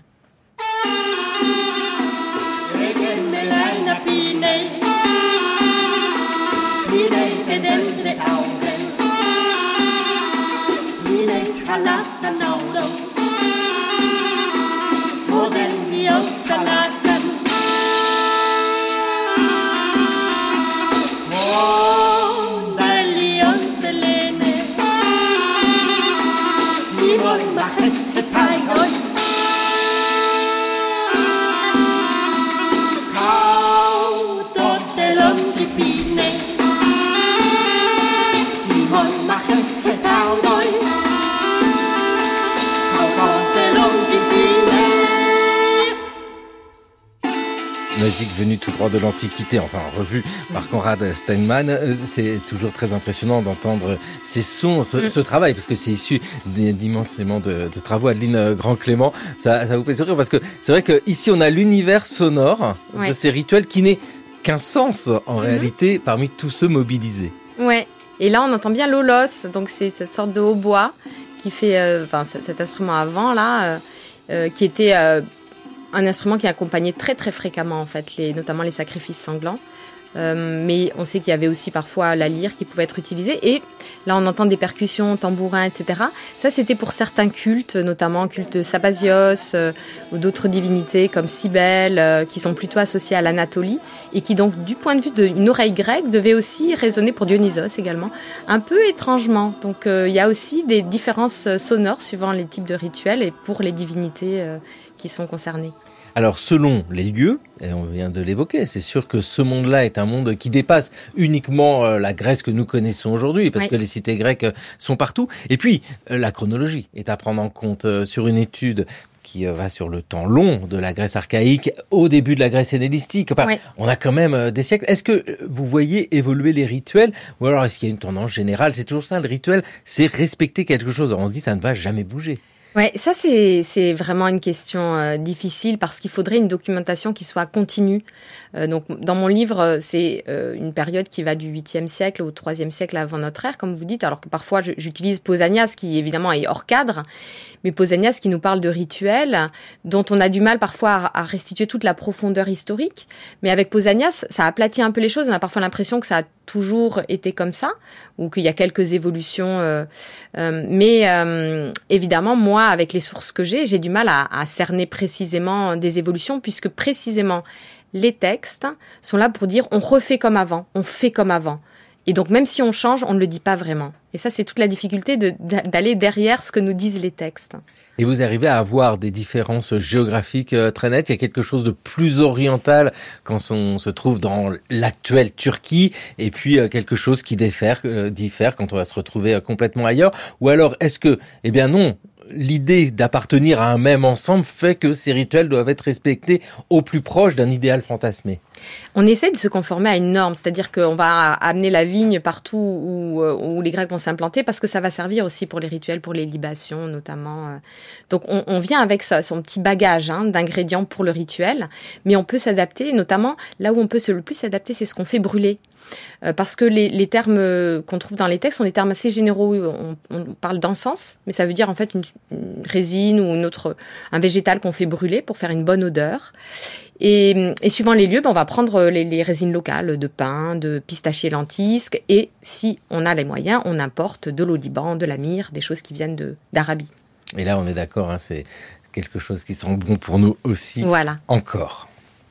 Musique venue tout droit de l'Antiquité, enfin revue par Conrad Steinman. C'est toujours très impressionnant d'entendre ces sons, ce, ce travail, parce que c'est issu d'immensément de, de travaux. Adeline Grand-Clément, ça, ça vous fait sourire, parce que c'est vrai qu'ici on a l'univers sonore ouais. de ces rituels qui n'est qu'un sens en mm-hmm. réalité parmi tous ceux mobilisés. Ouais, et là on entend bien l'olos, donc c'est cette sorte de hautbois qui fait, euh, enfin cet instrument avant là, euh, euh, qui était... Euh, un instrument qui accompagnait très très fréquemment en fait, les, notamment les sacrifices sanglants. Euh, mais on sait qu'il y avait aussi parfois la lyre qui pouvait être utilisée. Et là, on entend des percussions, tambourins, et cetera. Ça, c'était pour certains cultes, notamment le culte de Sabazios euh, ou d'autres divinités comme Cybèle, euh, qui sont plutôt associées à l'Anatolie et qui, donc, du point de vue d'une oreille grecque, devaient aussi résonner pour Dionysos également, un peu étrangement. Donc, euh, il y a aussi des différences sonores suivant les types de rituels et pour les divinités euh, qui sont concernées. Alors, selon les lieux, et on vient de l'évoquer, c'est sûr que ce monde-là est un monde qui dépasse uniquement la Grèce que nous connaissons aujourd'hui, parce oui. que les cités grecques sont partout. Et puis, la chronologie est à prendre en compte sur une étude qui va sur le temps long de la Grèce archaïque au début de la Grèce hellénistique. Enfin, oui. on a quand même des siècles. Est-ce que vous voyez évoluer les rituels, ou alors est-ce qu'il y a une tendance générale? C'est toujours ça, le rituel, c'est respecter quelque chose. Alors on se dit, ça ne va jamais bouger. Ouais, ça c'est c'est vraiment une question euh, difficile parce qu'il faudrait une documentation qui soit continue. Euh, donc dans mon livre, c'est euh, une période qui va du huitième siècle au troisième siècle avant notre ère, comme vous dites, alors que parfois je, j'utilise Pausanias qui évidemment est hors cadre, mais Pausanias qui nous parle de rituels dont on a du mal parfois à, à restituer toute la profondeur historique. Mais avec Pausanias, ça aplatit un peu les choses, on a parfois l'impression que ça a toujours été comme ça, ou qu'il y a quelques évolutions. Euh, euh, mais euh, évidemment, moi, avec les sources que j'ai, j'ai du mal à, à cerner précisément des évolutions, puisque précisément les textes sont là pour dire on refait comme avant, on fait comme avant. Et donc, même si on change, on ne le dit pas vraiment. Et ça, c'est toute la difficulté de, d'aller derrière ce que nous disent les textes. Et vous arrivez à avoir des différences géographiques très nettes. Il y a quelque chose de plus oriental quand on se trouve dans l'actuelle Turquie, et puis quelque chose qui diffère, diffère quand on va se retrouver complètement ailleurs. Ou alors, est-ce que, eh bien non, l'idée d'appartenir à un même ensemble fait que ces rituels doivent être respectés au plus proche d'un idéal fantasmé? On essaie de se conformer à une norme, c'est-à-dire qu'on va amener la vigne partout où, où les Grecs vont s'implanter parce que ça va servir aussi pour les rituels, pour les libations notamment. Donc on, on vient avec ça, son petit bagage hein, d'ingrédients pour le rituel, mais on peut s'adapter, notamment là où on peut se le plus s'adapter, c'est ce qu'on fait brûler. euh, parce que les, les termes euh, qu'on trouve dans les textes sont des termes assez généraux. On, on parle d'encens, mais ça veut dire en fait une, une résine ou une autre, un végétal qu'on fait brûler pour faire une bonne odeur. Et, et suivant les lieux, ben, on va prendre les, les résines locales de pin, de pistachier lentisque, et si on a les moyens, on importe de l'oliban, de la myrrhe, des choses qui viennent de, d'Arabie. Et là, on est d'accord, hein, c'est quelque chose qui sent bon pour nous aussi. Voilà. Encore.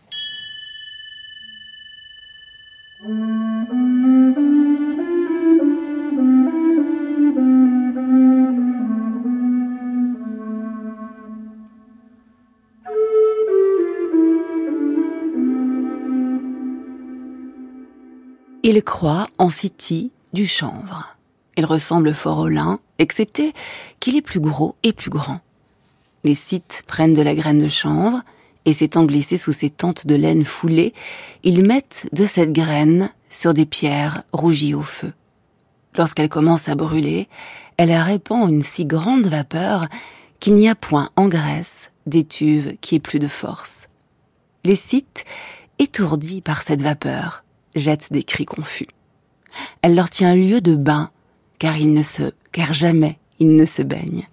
Il croit en City du chanvre. Il ressemble fort au lin, excepté qu'il est plus gros et plus grand. Les Scythes prennent de la graine de chanvre et s'étant glissés sous ces tentes de laine foulée, ils mettent de cette graine sur des pierres rougies au feu. Lorsqu'elle commence à brûler, elle répand une si grande vapeur qu'il n'y a point en Grèce d'étuve qui ait plus de force. Les Scythes, étourdis par cette vapeur, jettent des cris confus. Elle leur tient lieu de bain, car ils ne se, car jamais ils ne se baignent.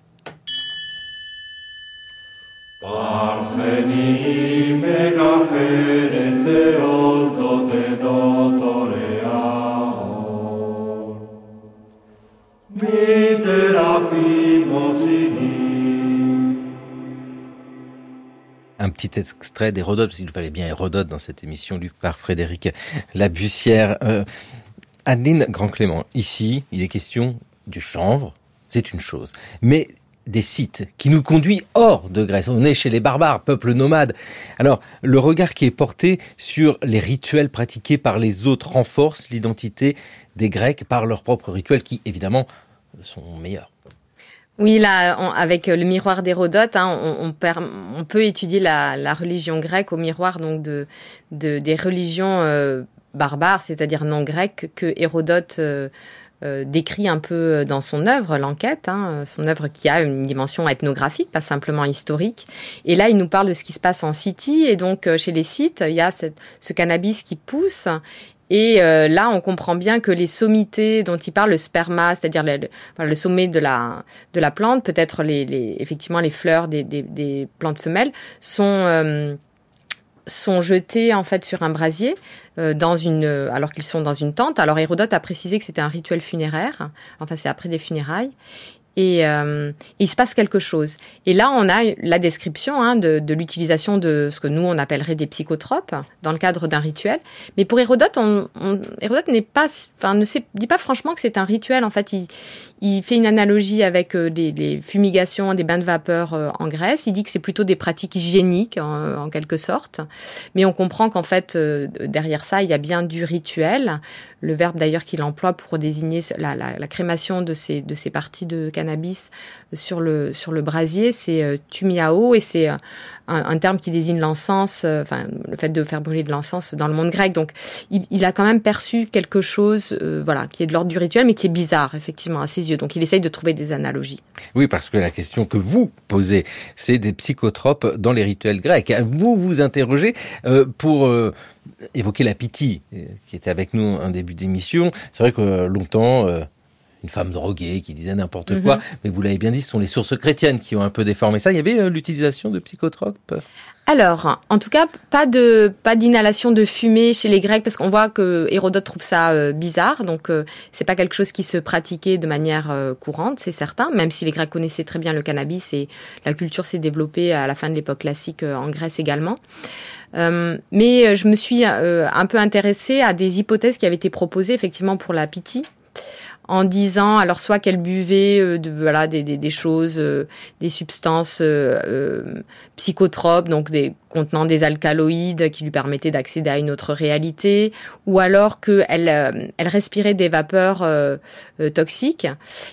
Un petit extrait d'Hérodote, parce qu'il fallait bien Hérodote dans cette émission lue par Frédéric Labussière. Euh, Adeline Grand-Clément, ici, il est question du chanvre, c'est une chose. Mais des Scythes qui nous conduit hors de Grèce. On est chez les barbares, peuple nomade. Alors, le regard qui est porté sur les rituels pratiqués par les autres renforce l'identité des Grecs par leurs propres rituels qui, évidemment, sont meilleurs. Oui, là, on, avec le miroir d'Hérodote, hein, on, on, per, on peut étudier la, la religion grecque au miroir donc de, de des religions euh, barbares, c'est-à-dire non grecques, que Hérodote euh, euh, décrit un peu dans son œuvre, l'enquête, hein, son œuvre qui a une dimension ethnographique, pas simplement historique. Et là, il nous parle de ce qui se passe en Scythie, et donc chez les Scythes, il y a cette, ce cannabis qui pousse. Et euh, là, on comprend bien que les sommités dont il parle, le sperma, c'est-à-dire le, le, le sommet de la, de la plante, peut-être les, les, effectivement les fleurs des, des, des plantes femelles, sont, euh, sont jetées en fait sur un brasier, euh, dans une, alors qu'ils sont dans une tente. Alors Hérodote a précisé que c'était un rituel funéraire, enfin c'est après des funérailles. Et euh, il se passe quelque chose. Et là, on a la description hein, de, de l'utilisation de ce que nous, on appellerait des psychotropes dans le cadre d'un rituel. Mais pour Hérodote, on, on, Hérodote n'est pas, enfin, ne sait, dit pas franchement que c'est un rituel. En fait, il, il fait une analogie avec euh, les, les fumigations, des bains de vapeur euh, en Grèce. Il dit que c'est plutôt des pratiques hygiéniques, en, en quelque sorte. Mais on comprend qu'en fait, euh, derrière ça, il y a bien du rituel. Le verbe d'ailleurs qu'il emploie pour désigner la, la, la crémation de ces, de ces parties de cannabis sur le, sur le brasier, c'est euh, tumiao, et c'est euh, un, un terme qui désigne l'encens, euh, enfin, le fait de faire brûler de l'encens dans le monde grec. Donc, il, il a quand même perçu quelque chose euh, voilà, qui est de l'ordre du rituel, mais qui est bizarre, effectivement, à ses yeux. Donc, il essaye de trouver des analogies. Oui, parce que la question que vous posez, c'est des psychotropes dans les rituels grecs. Vous vous interrogez euh, pour... Euh, évoquer la Pythie, qui était avec nous en début d'émission. C'est vrai que longtemps, euh, une femme droguée qui disait n'importe mm-hmm. quoi, mais vous l'avez bien dit, ce sont les sources chrétiennes qui ont un peu déformé ça. Il y avait euh, l'utilisation de psychotropes ? Alors, en tout cas, pas de pas d'inhalation de fumée chez les Grecs, parce qu'on voit que Hérodote trouve ça euh, bizarre, donc euh, c'est pas quelque chose qui se pratiquait de manière euh, courante, c'est certain, même si les Grecs connaissaient très bien le cannabis et la culture s'est développée à la fin de l'époque classique euh, en Grèce également. Euh, mais je me suis euh, un peu intéressée à des hypothèses qui avaient été proposées effectivement pour la Pythie, en disant alors soit qu'elle buvait euh, de, voilà des, des, des choses, euh, des substances euh, euh, psychotropes, donc des contenant des alcaloïdes qui lui permettaient d'accéder à une autre réalité, ou alors qu'elle euh, elle respirait des vapeurs euh, euh, toxiques.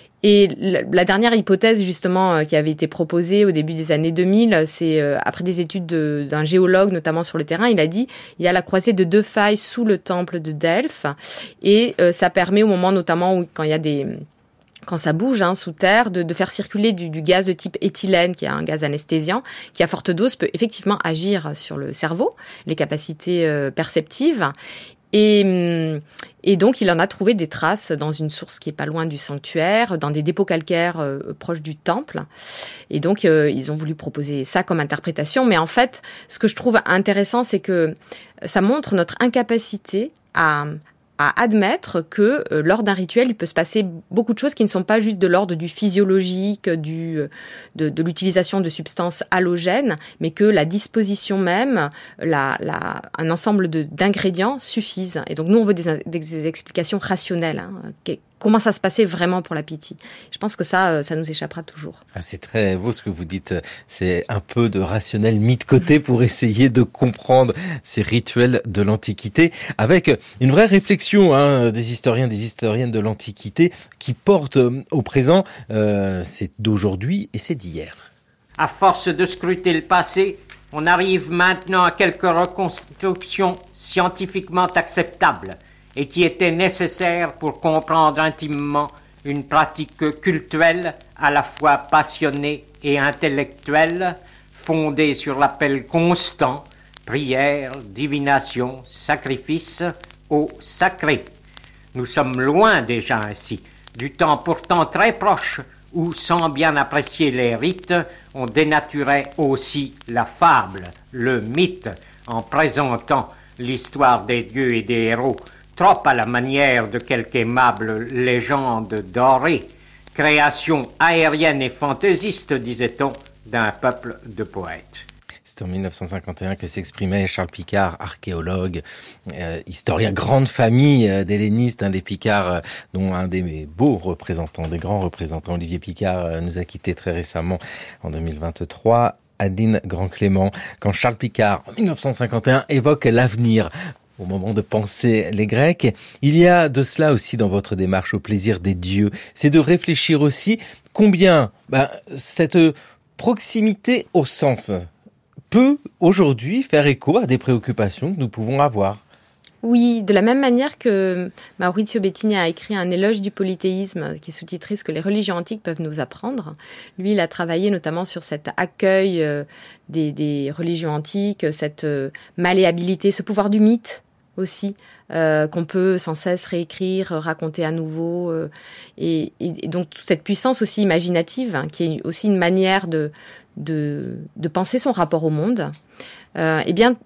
Et la dernière hypothèse, justement, qui avait été proposée au début des années deux mille, c'est euh, après des études de, d'un géologue, notamment sur le terrain, il a dit il y a la croisée de deux failles sous le temple de Delphes, et euh, ça permet au moment notamment où quand il y a des... quand ça bouge hein, sous terre, de, de faire circuler du, du gaz de type éthylène, qui est un gaz anesthésiant, qui à forte dose peut effectivement agir sur le cerveau, les capacités euh, perceptives. Et, et donc, il en a trouvé des traces dans une source qui est pas loin du sanctuaire, dans des dépôts calcaires euh, proches du temple. Et donc, euh, ils ont voulu proposer ça comme interprétation. Mais en fait, ce que je trouve intéressant, c'est que ça montre notre incapacité à... à admettre que euh, lors d'un rituel, il peut se passer beaucoup de choses qui ne sont pas juste de l'ordre du physiologique, du, de, de l'utilisation de substances halogènes, mais que la disposition même, la, la, un ensemble de, d'ingrédients suffisent. Et donc nous, on veut des, des explications rationnelles. Hein, comment ça se passait vraiment pour la Pythie. Je pense que ça, ça nous échappera toujours. Ah, c'est très beau ce que vous dites. C'est un peu de rationnel mis de côté pour essayer de comprendre ces rituels de l'Antiquité, avec une vraie réflexion hein, des historiens, des historiennes de l'Antiquité qui portent au présent. Euh, c'est d'aujourd'hui et c'est d'hier. À force de scruter le passé, on arrive maintenant à quelques reconstructions scientifiquement acceptables et qui étaient nécessaires pour comprendre intimement une pratique cultuelle à la fois passionnée et intellectuelle, fondée sur l'appel constant, prière, divination, sacrifice au sacré. Nous sommes loin déjà ainsi, du temps pourtant très proche où, sans bien apprécier les rites, on dénaturait aussi la fable, le mythe, en présentant l'histoire des dieux et des héros, trop à la manière de quelque aimable légende dorée, création aérienne et fantaisiste, disait-on, d'un peuple de poètes. C'est en dix-neuf cent cinquante et un que s'exprimait Charles Picard, archéologue, euh, historien, grande famille euh, d'hellénistes, hein, des Picards, euh, dont un des beaux représentants, des grands représentants, Olivier Picard, euh, nous a quittés très récemment en deux mille vingt-trois. Adeline Grand-Clément, quand Charles Picard, en dix-neuf cent cinquante et un, évoque l'avenir, au moment de penser les Grecs, il y a de cela aussi dans votre démarche au plaisir des dieux. C'est de réfléchir aussi combien ben, cette proximité au sens peut aujourd'hui faire écho à des préoccupations que nous pouvons avoir. Oui, de la même manière que Maurizio Bettini a écrit un éloge du polythéisme qui est sous-titré « Ce que les religions antiques peuvent nous apprendre ». Lui, il a travaillé notamment sur cet accueil des, des religions antiques, cette malléabilité, ce pouvoir du mythe aussi, euh, qu'on peut sans cesse réécrire, raconter à nouveau. Euh, et, et donc, toute cette puissance aussi imaginative, hein, qui est aussi une manière de, de, de penser son rapport au monde. Euh, eh bien,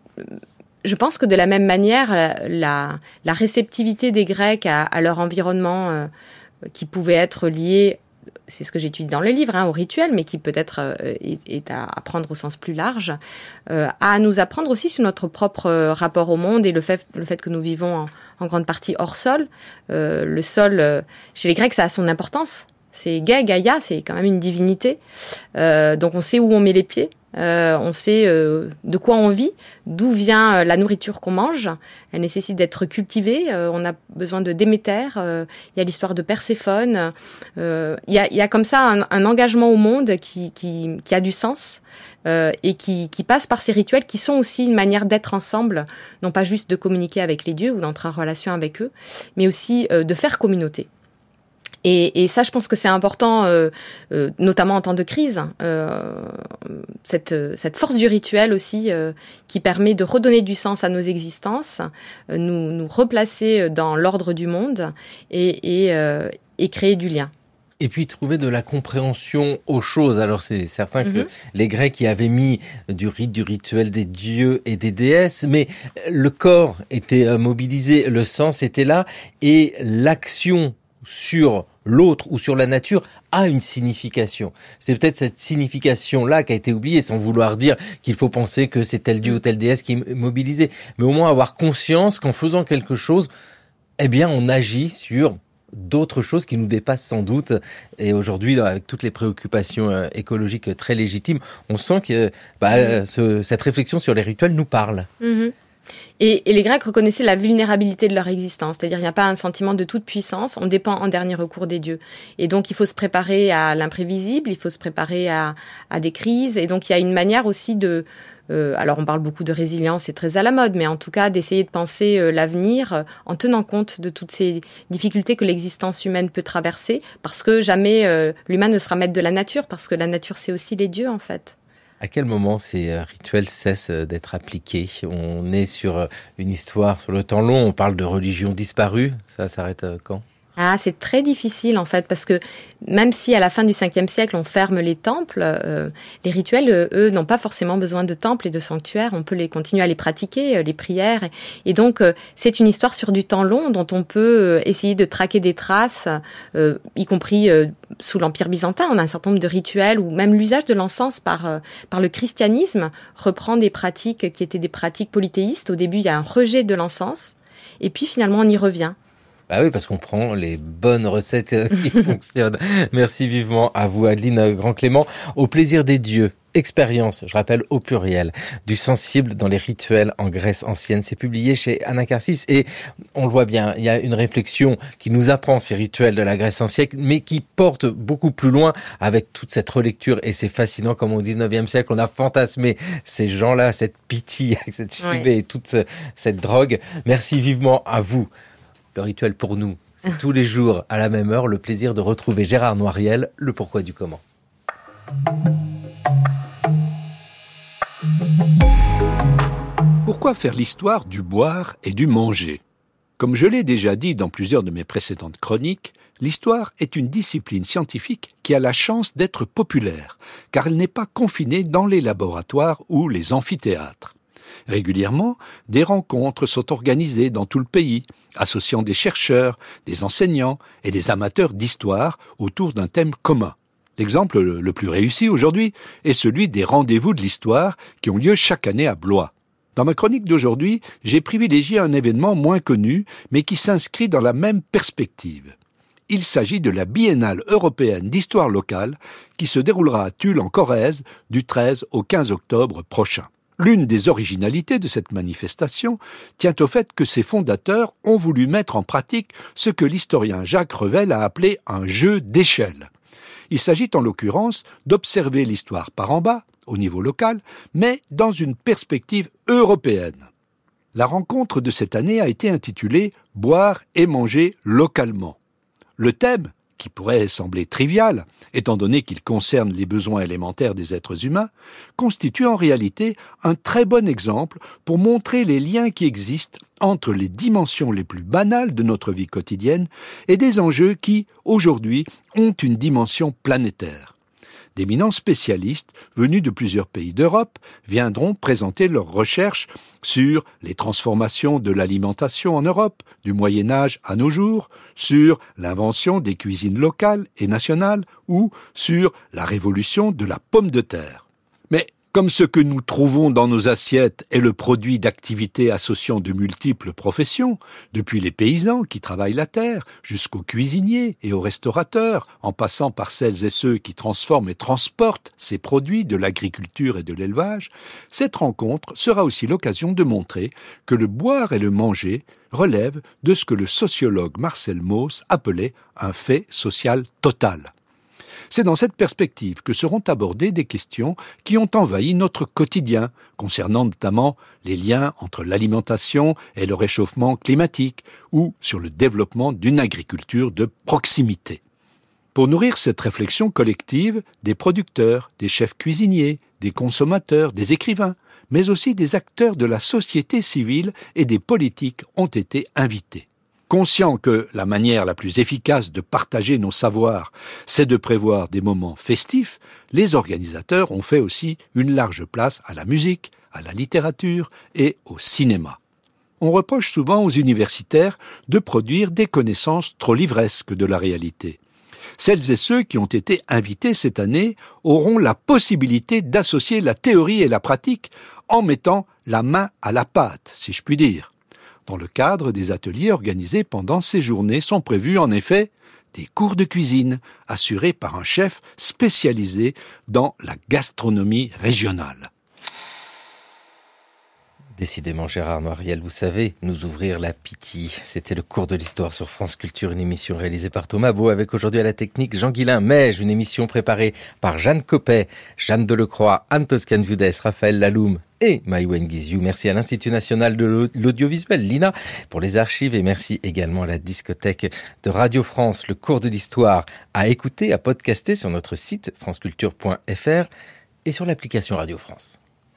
je pense que de la même manière, la, la réceptivité des Grecs à, à leur environnement euh, qui pouvait être lié, c'est ce que j'étudie dans le livre, hein, au rituel, mais qui peut-être euh, est, est à prendre au sens plus large, euh, à nous apprendre aussi sur notre propre euh, rapport au monde et le fait, le fait que nous vivons en, en grande partie hors sol. Euh, le sol, euh, chez les Grecs, ça a son importance. C'est Gai, Gaïa, c'est quand même une divinité. Euh, donc on sait où on met les pieds. Euh, on sait euh, de quoi on vit, d'où vient euh, la nourriture qu'on mange. Elle nécessite d'être cultivée. Euh, on a besoin de Déméter. Euh, il y a l'histoire de Perséphone. Euh, il y a, il y a comme ça un, un engagement au monde qui, qui, qui a du sens euh, et qui, qui passe par ces rituels qui sont aussi une manière d'être ensemble, non pas juste de communiquer avec les dieux ou d'entrer en relation avec eux, mais aussi euh, de faire communauté. Et, et ça, je pense que c'est important, euh, euh, notamment en temps de crise, euh, cette, cette force du rituel aussi, euh, qui permet de redonner du sens à nos existences, euh, nous, nous replacer dans l'ordre du monde et, et, euh, et créer du lien. Et puis trouver de la compréhension aux choses. Alors c'est certain Mm-hmm. que les Grecs y avaient mis du rite, du rituel des dieux et des déesses, mais le corps était mobilisé, le sens était là, et l'action sur l'autre ou sur la nature a une signification. C'est peut-être cette signification-là qui a été oubliée, sans vouloir dire qu'il faut penser que c'est tel dieu ou telle déesse qui est mobilisé, mais au moins avoir conscience qu'en faisant quelque chose, eh bien on agit sur d'autres choses qui nous dépassent sans doute. Et aujourd'hui, avec toutes les préoccupations écologiques très légitimes, on sent que bah, ce, cette réflexion sur les rituels nous parle. Mmh. Et, et les Grecs reconnaissaient la vulnérabilité de leur existence, c'est-à-dire il n'y a pas un sentiment de toute puissance, on dépend en dernier recours des dieux. Et donc il faut se préparer à l'imprévisible, il faut se préparer à, à des crises, et donc il y a une manière aussi de... Euh, alors on parle beaucoup de résilience, c'est très à la mode, mais en tout cas d'essayer de penser euh, l'avenir euh, en tenant compte de toutes ces difficultés que l'existence humaine peut traverser, parce que jamais euh, l'humain ne sera maître de la nature, parce que la nature c'est aussi les dieux en fait. À quel moment ces rituels cessent d'être appliqués? On est sur une histoire sur le temps long, on parle de religion disparue, ça s'arrête quand? Ah, c'est très difficile en fait, parce que même si à la fin du cinquième siècle on ferme les temples, euh, les rituels, euh, eux, n'ont pas forcément besoin de temples et de sanctuaires. On peut les continuer à les pratiquer, euh, les prières. Et, et donc, euh, c'est une histoire sur du temps long dont on peut euh, essayer de traquer des traces, euh, y compris euh, sous l'Empire byzantin. On a un certain nombre de rituels, ou même l'usage de l'encens par, euh, par le christianisme reprend des pratiques qui étaient des pratiques polythéistes. Au début, il y a un rejet de l'encens, et puis finalement, on y revient. Ah oui, parce qu'on prend les bonnes recettes qui fonctionnent. Merci vivement à vous, Adeline Grand-Clément. Au plaisir des dieux, expérience, je rappelle au pluriel, du sensible dans les rituels en Grèce ancienne. C'est publié chez Anacarsis et on le voit bien, il y a une réflexion qui nous apprend ces rituels de la Grèce ancienne, mais qui porte beaucoup plus loin avec toute cette relecture. Et c'est fascinant comme au dix-neuvième siècle, on a fantasmé ces gens-là, cette pitié, cette fumée ouais. et toute cette drogue. Merci vivement à vous. Le rituel pour nous, c'est tous les jours à la même heure, le plaisir de retrouver Gérard Noiriel, le pourquoi du comment. Pourquoi faire l'histoire du boire et du manger? Comme je l'ai déjà dit dans plusieurs de mes précédentes chroniques, l'histoire est une discipline scientifique qui a la chance d'être populaire, car elle n'est pas confinée dans les laboratoires ou les amphithéâtres. Régulièrement, des rencontres sont organisées dans tout le pays, associant des chercheurs, des enseignants et des amateurs d'histoire autour d'un thème commun. L'exemple le plus réussi aujourd'hui est celui des rendez-vous de l'histoire qui ont lieu chaque année à Blois. Dans ma chronique d'aujourd'hui, j'ai privilégié un événement moins connu, mais qui s'inscrit dans la même perspective. Il s'agit de la Biennale européenne d'histoire locale qui se déroulera à Tulle en Corrèze du treize au quinze octobre prochain. L'une des originalités de cette manifestation tient au fait que ses fondateurs ont voulu mettre en pratique ce que l'historien Jacques Revel a appelé un jeu d'échelle. Il s'agit en l'occurrence d'observer l'histoire par en bas, au niveau local, mais dans une perspective européenne. La rencontre de cette année a été intitulée « Boire et manger localement ». Le thème, qui pourrait sembler trivial, étant donné qu'il concerne les besoins élémentaires des êtres humains, constitue en réalité un très bon exemple pour montrer les liens qui existent entre les dimensions les plus banales de notre vie quotidienne et des enjeux qui, aujourd'hui, ont une dimension planétaire. D'éminents spécialistes, venus de plusieurs pays d'Europe, viendront présenter leurs recherches sur les transformations de l'alimentation en Europe, du Moyen-Âge à nos jours, sur l'invention des cuisines locales et nationales ou sur la révolution de la pomme de terre. Mais comme ce que nous trouvons dans nos assiettes est le produit d'activités associant de multiples professions, depuis les paysans qui travaillent la terre, jusqu'aux cuisiniers et aux restaurateurs, en passant par celles et ceux qui transforment et transportent ces produits de l'agriculture et de l'élevage, cette rencontre sera aussi l'occasion de montrer que le boire et le manger relèvent de ce que le sociologue Marcel Mauss appelait un fait social total. C'est dans cette perspective que seront abordées des questions qui ont envahi notre quotidien, concernant notamment les liens entre l'alimentation et le réchauffement climatique, ou sur le développement d'une agriculture de proximité. Pour nourrir cette réflexion collective, des producteurs, des chefs cuisiniers, des consommateurs, des écrivains, mais aussi des acteurs de la société civile et des politiques ont été invités. Conscients que la manière la plus efficace de partager nos savoirs, c'est de prévoir des moments festifs, les organisateurs ont fait aussi une large place à la musique, à la littérature et au cinéma. On reproche souvent aux universitaires de produire des connaissances trop livresques de la réalité. Celles et ceux qui ont été invités cette année auront la possibilité d'associer la théorie et la pratique en mettant la main à la pâte, si je puis dire. Dans le cadre des ateliers organisés pendant ces journées sont prévus en effet des cours de cuisine assurés par un chef spécialisé dans la gastronomie régionale. Décidément, Gérard Noiriel, vous savez nous ouvrir l'appétit. C'était le cours de l'histoire sur France Culture, une émission réalisée par Thomas Beau, avec aujourd'hui à la technique Jean Guillain Mège, une émission préparée par Jeanne Copet, Jeanne Delecroix, Anne Toscane-Viudès, Raphaël Laloum et Maïwen Guizou. Merci à l'Institut National de l'Audiovisuel, l'I N A, pour les archives, et merci également à la discothèque de Radio France. Le cours de l'histoire à écouter, à podcaster sur notre site franceculture point f r et sur l'application Radio France.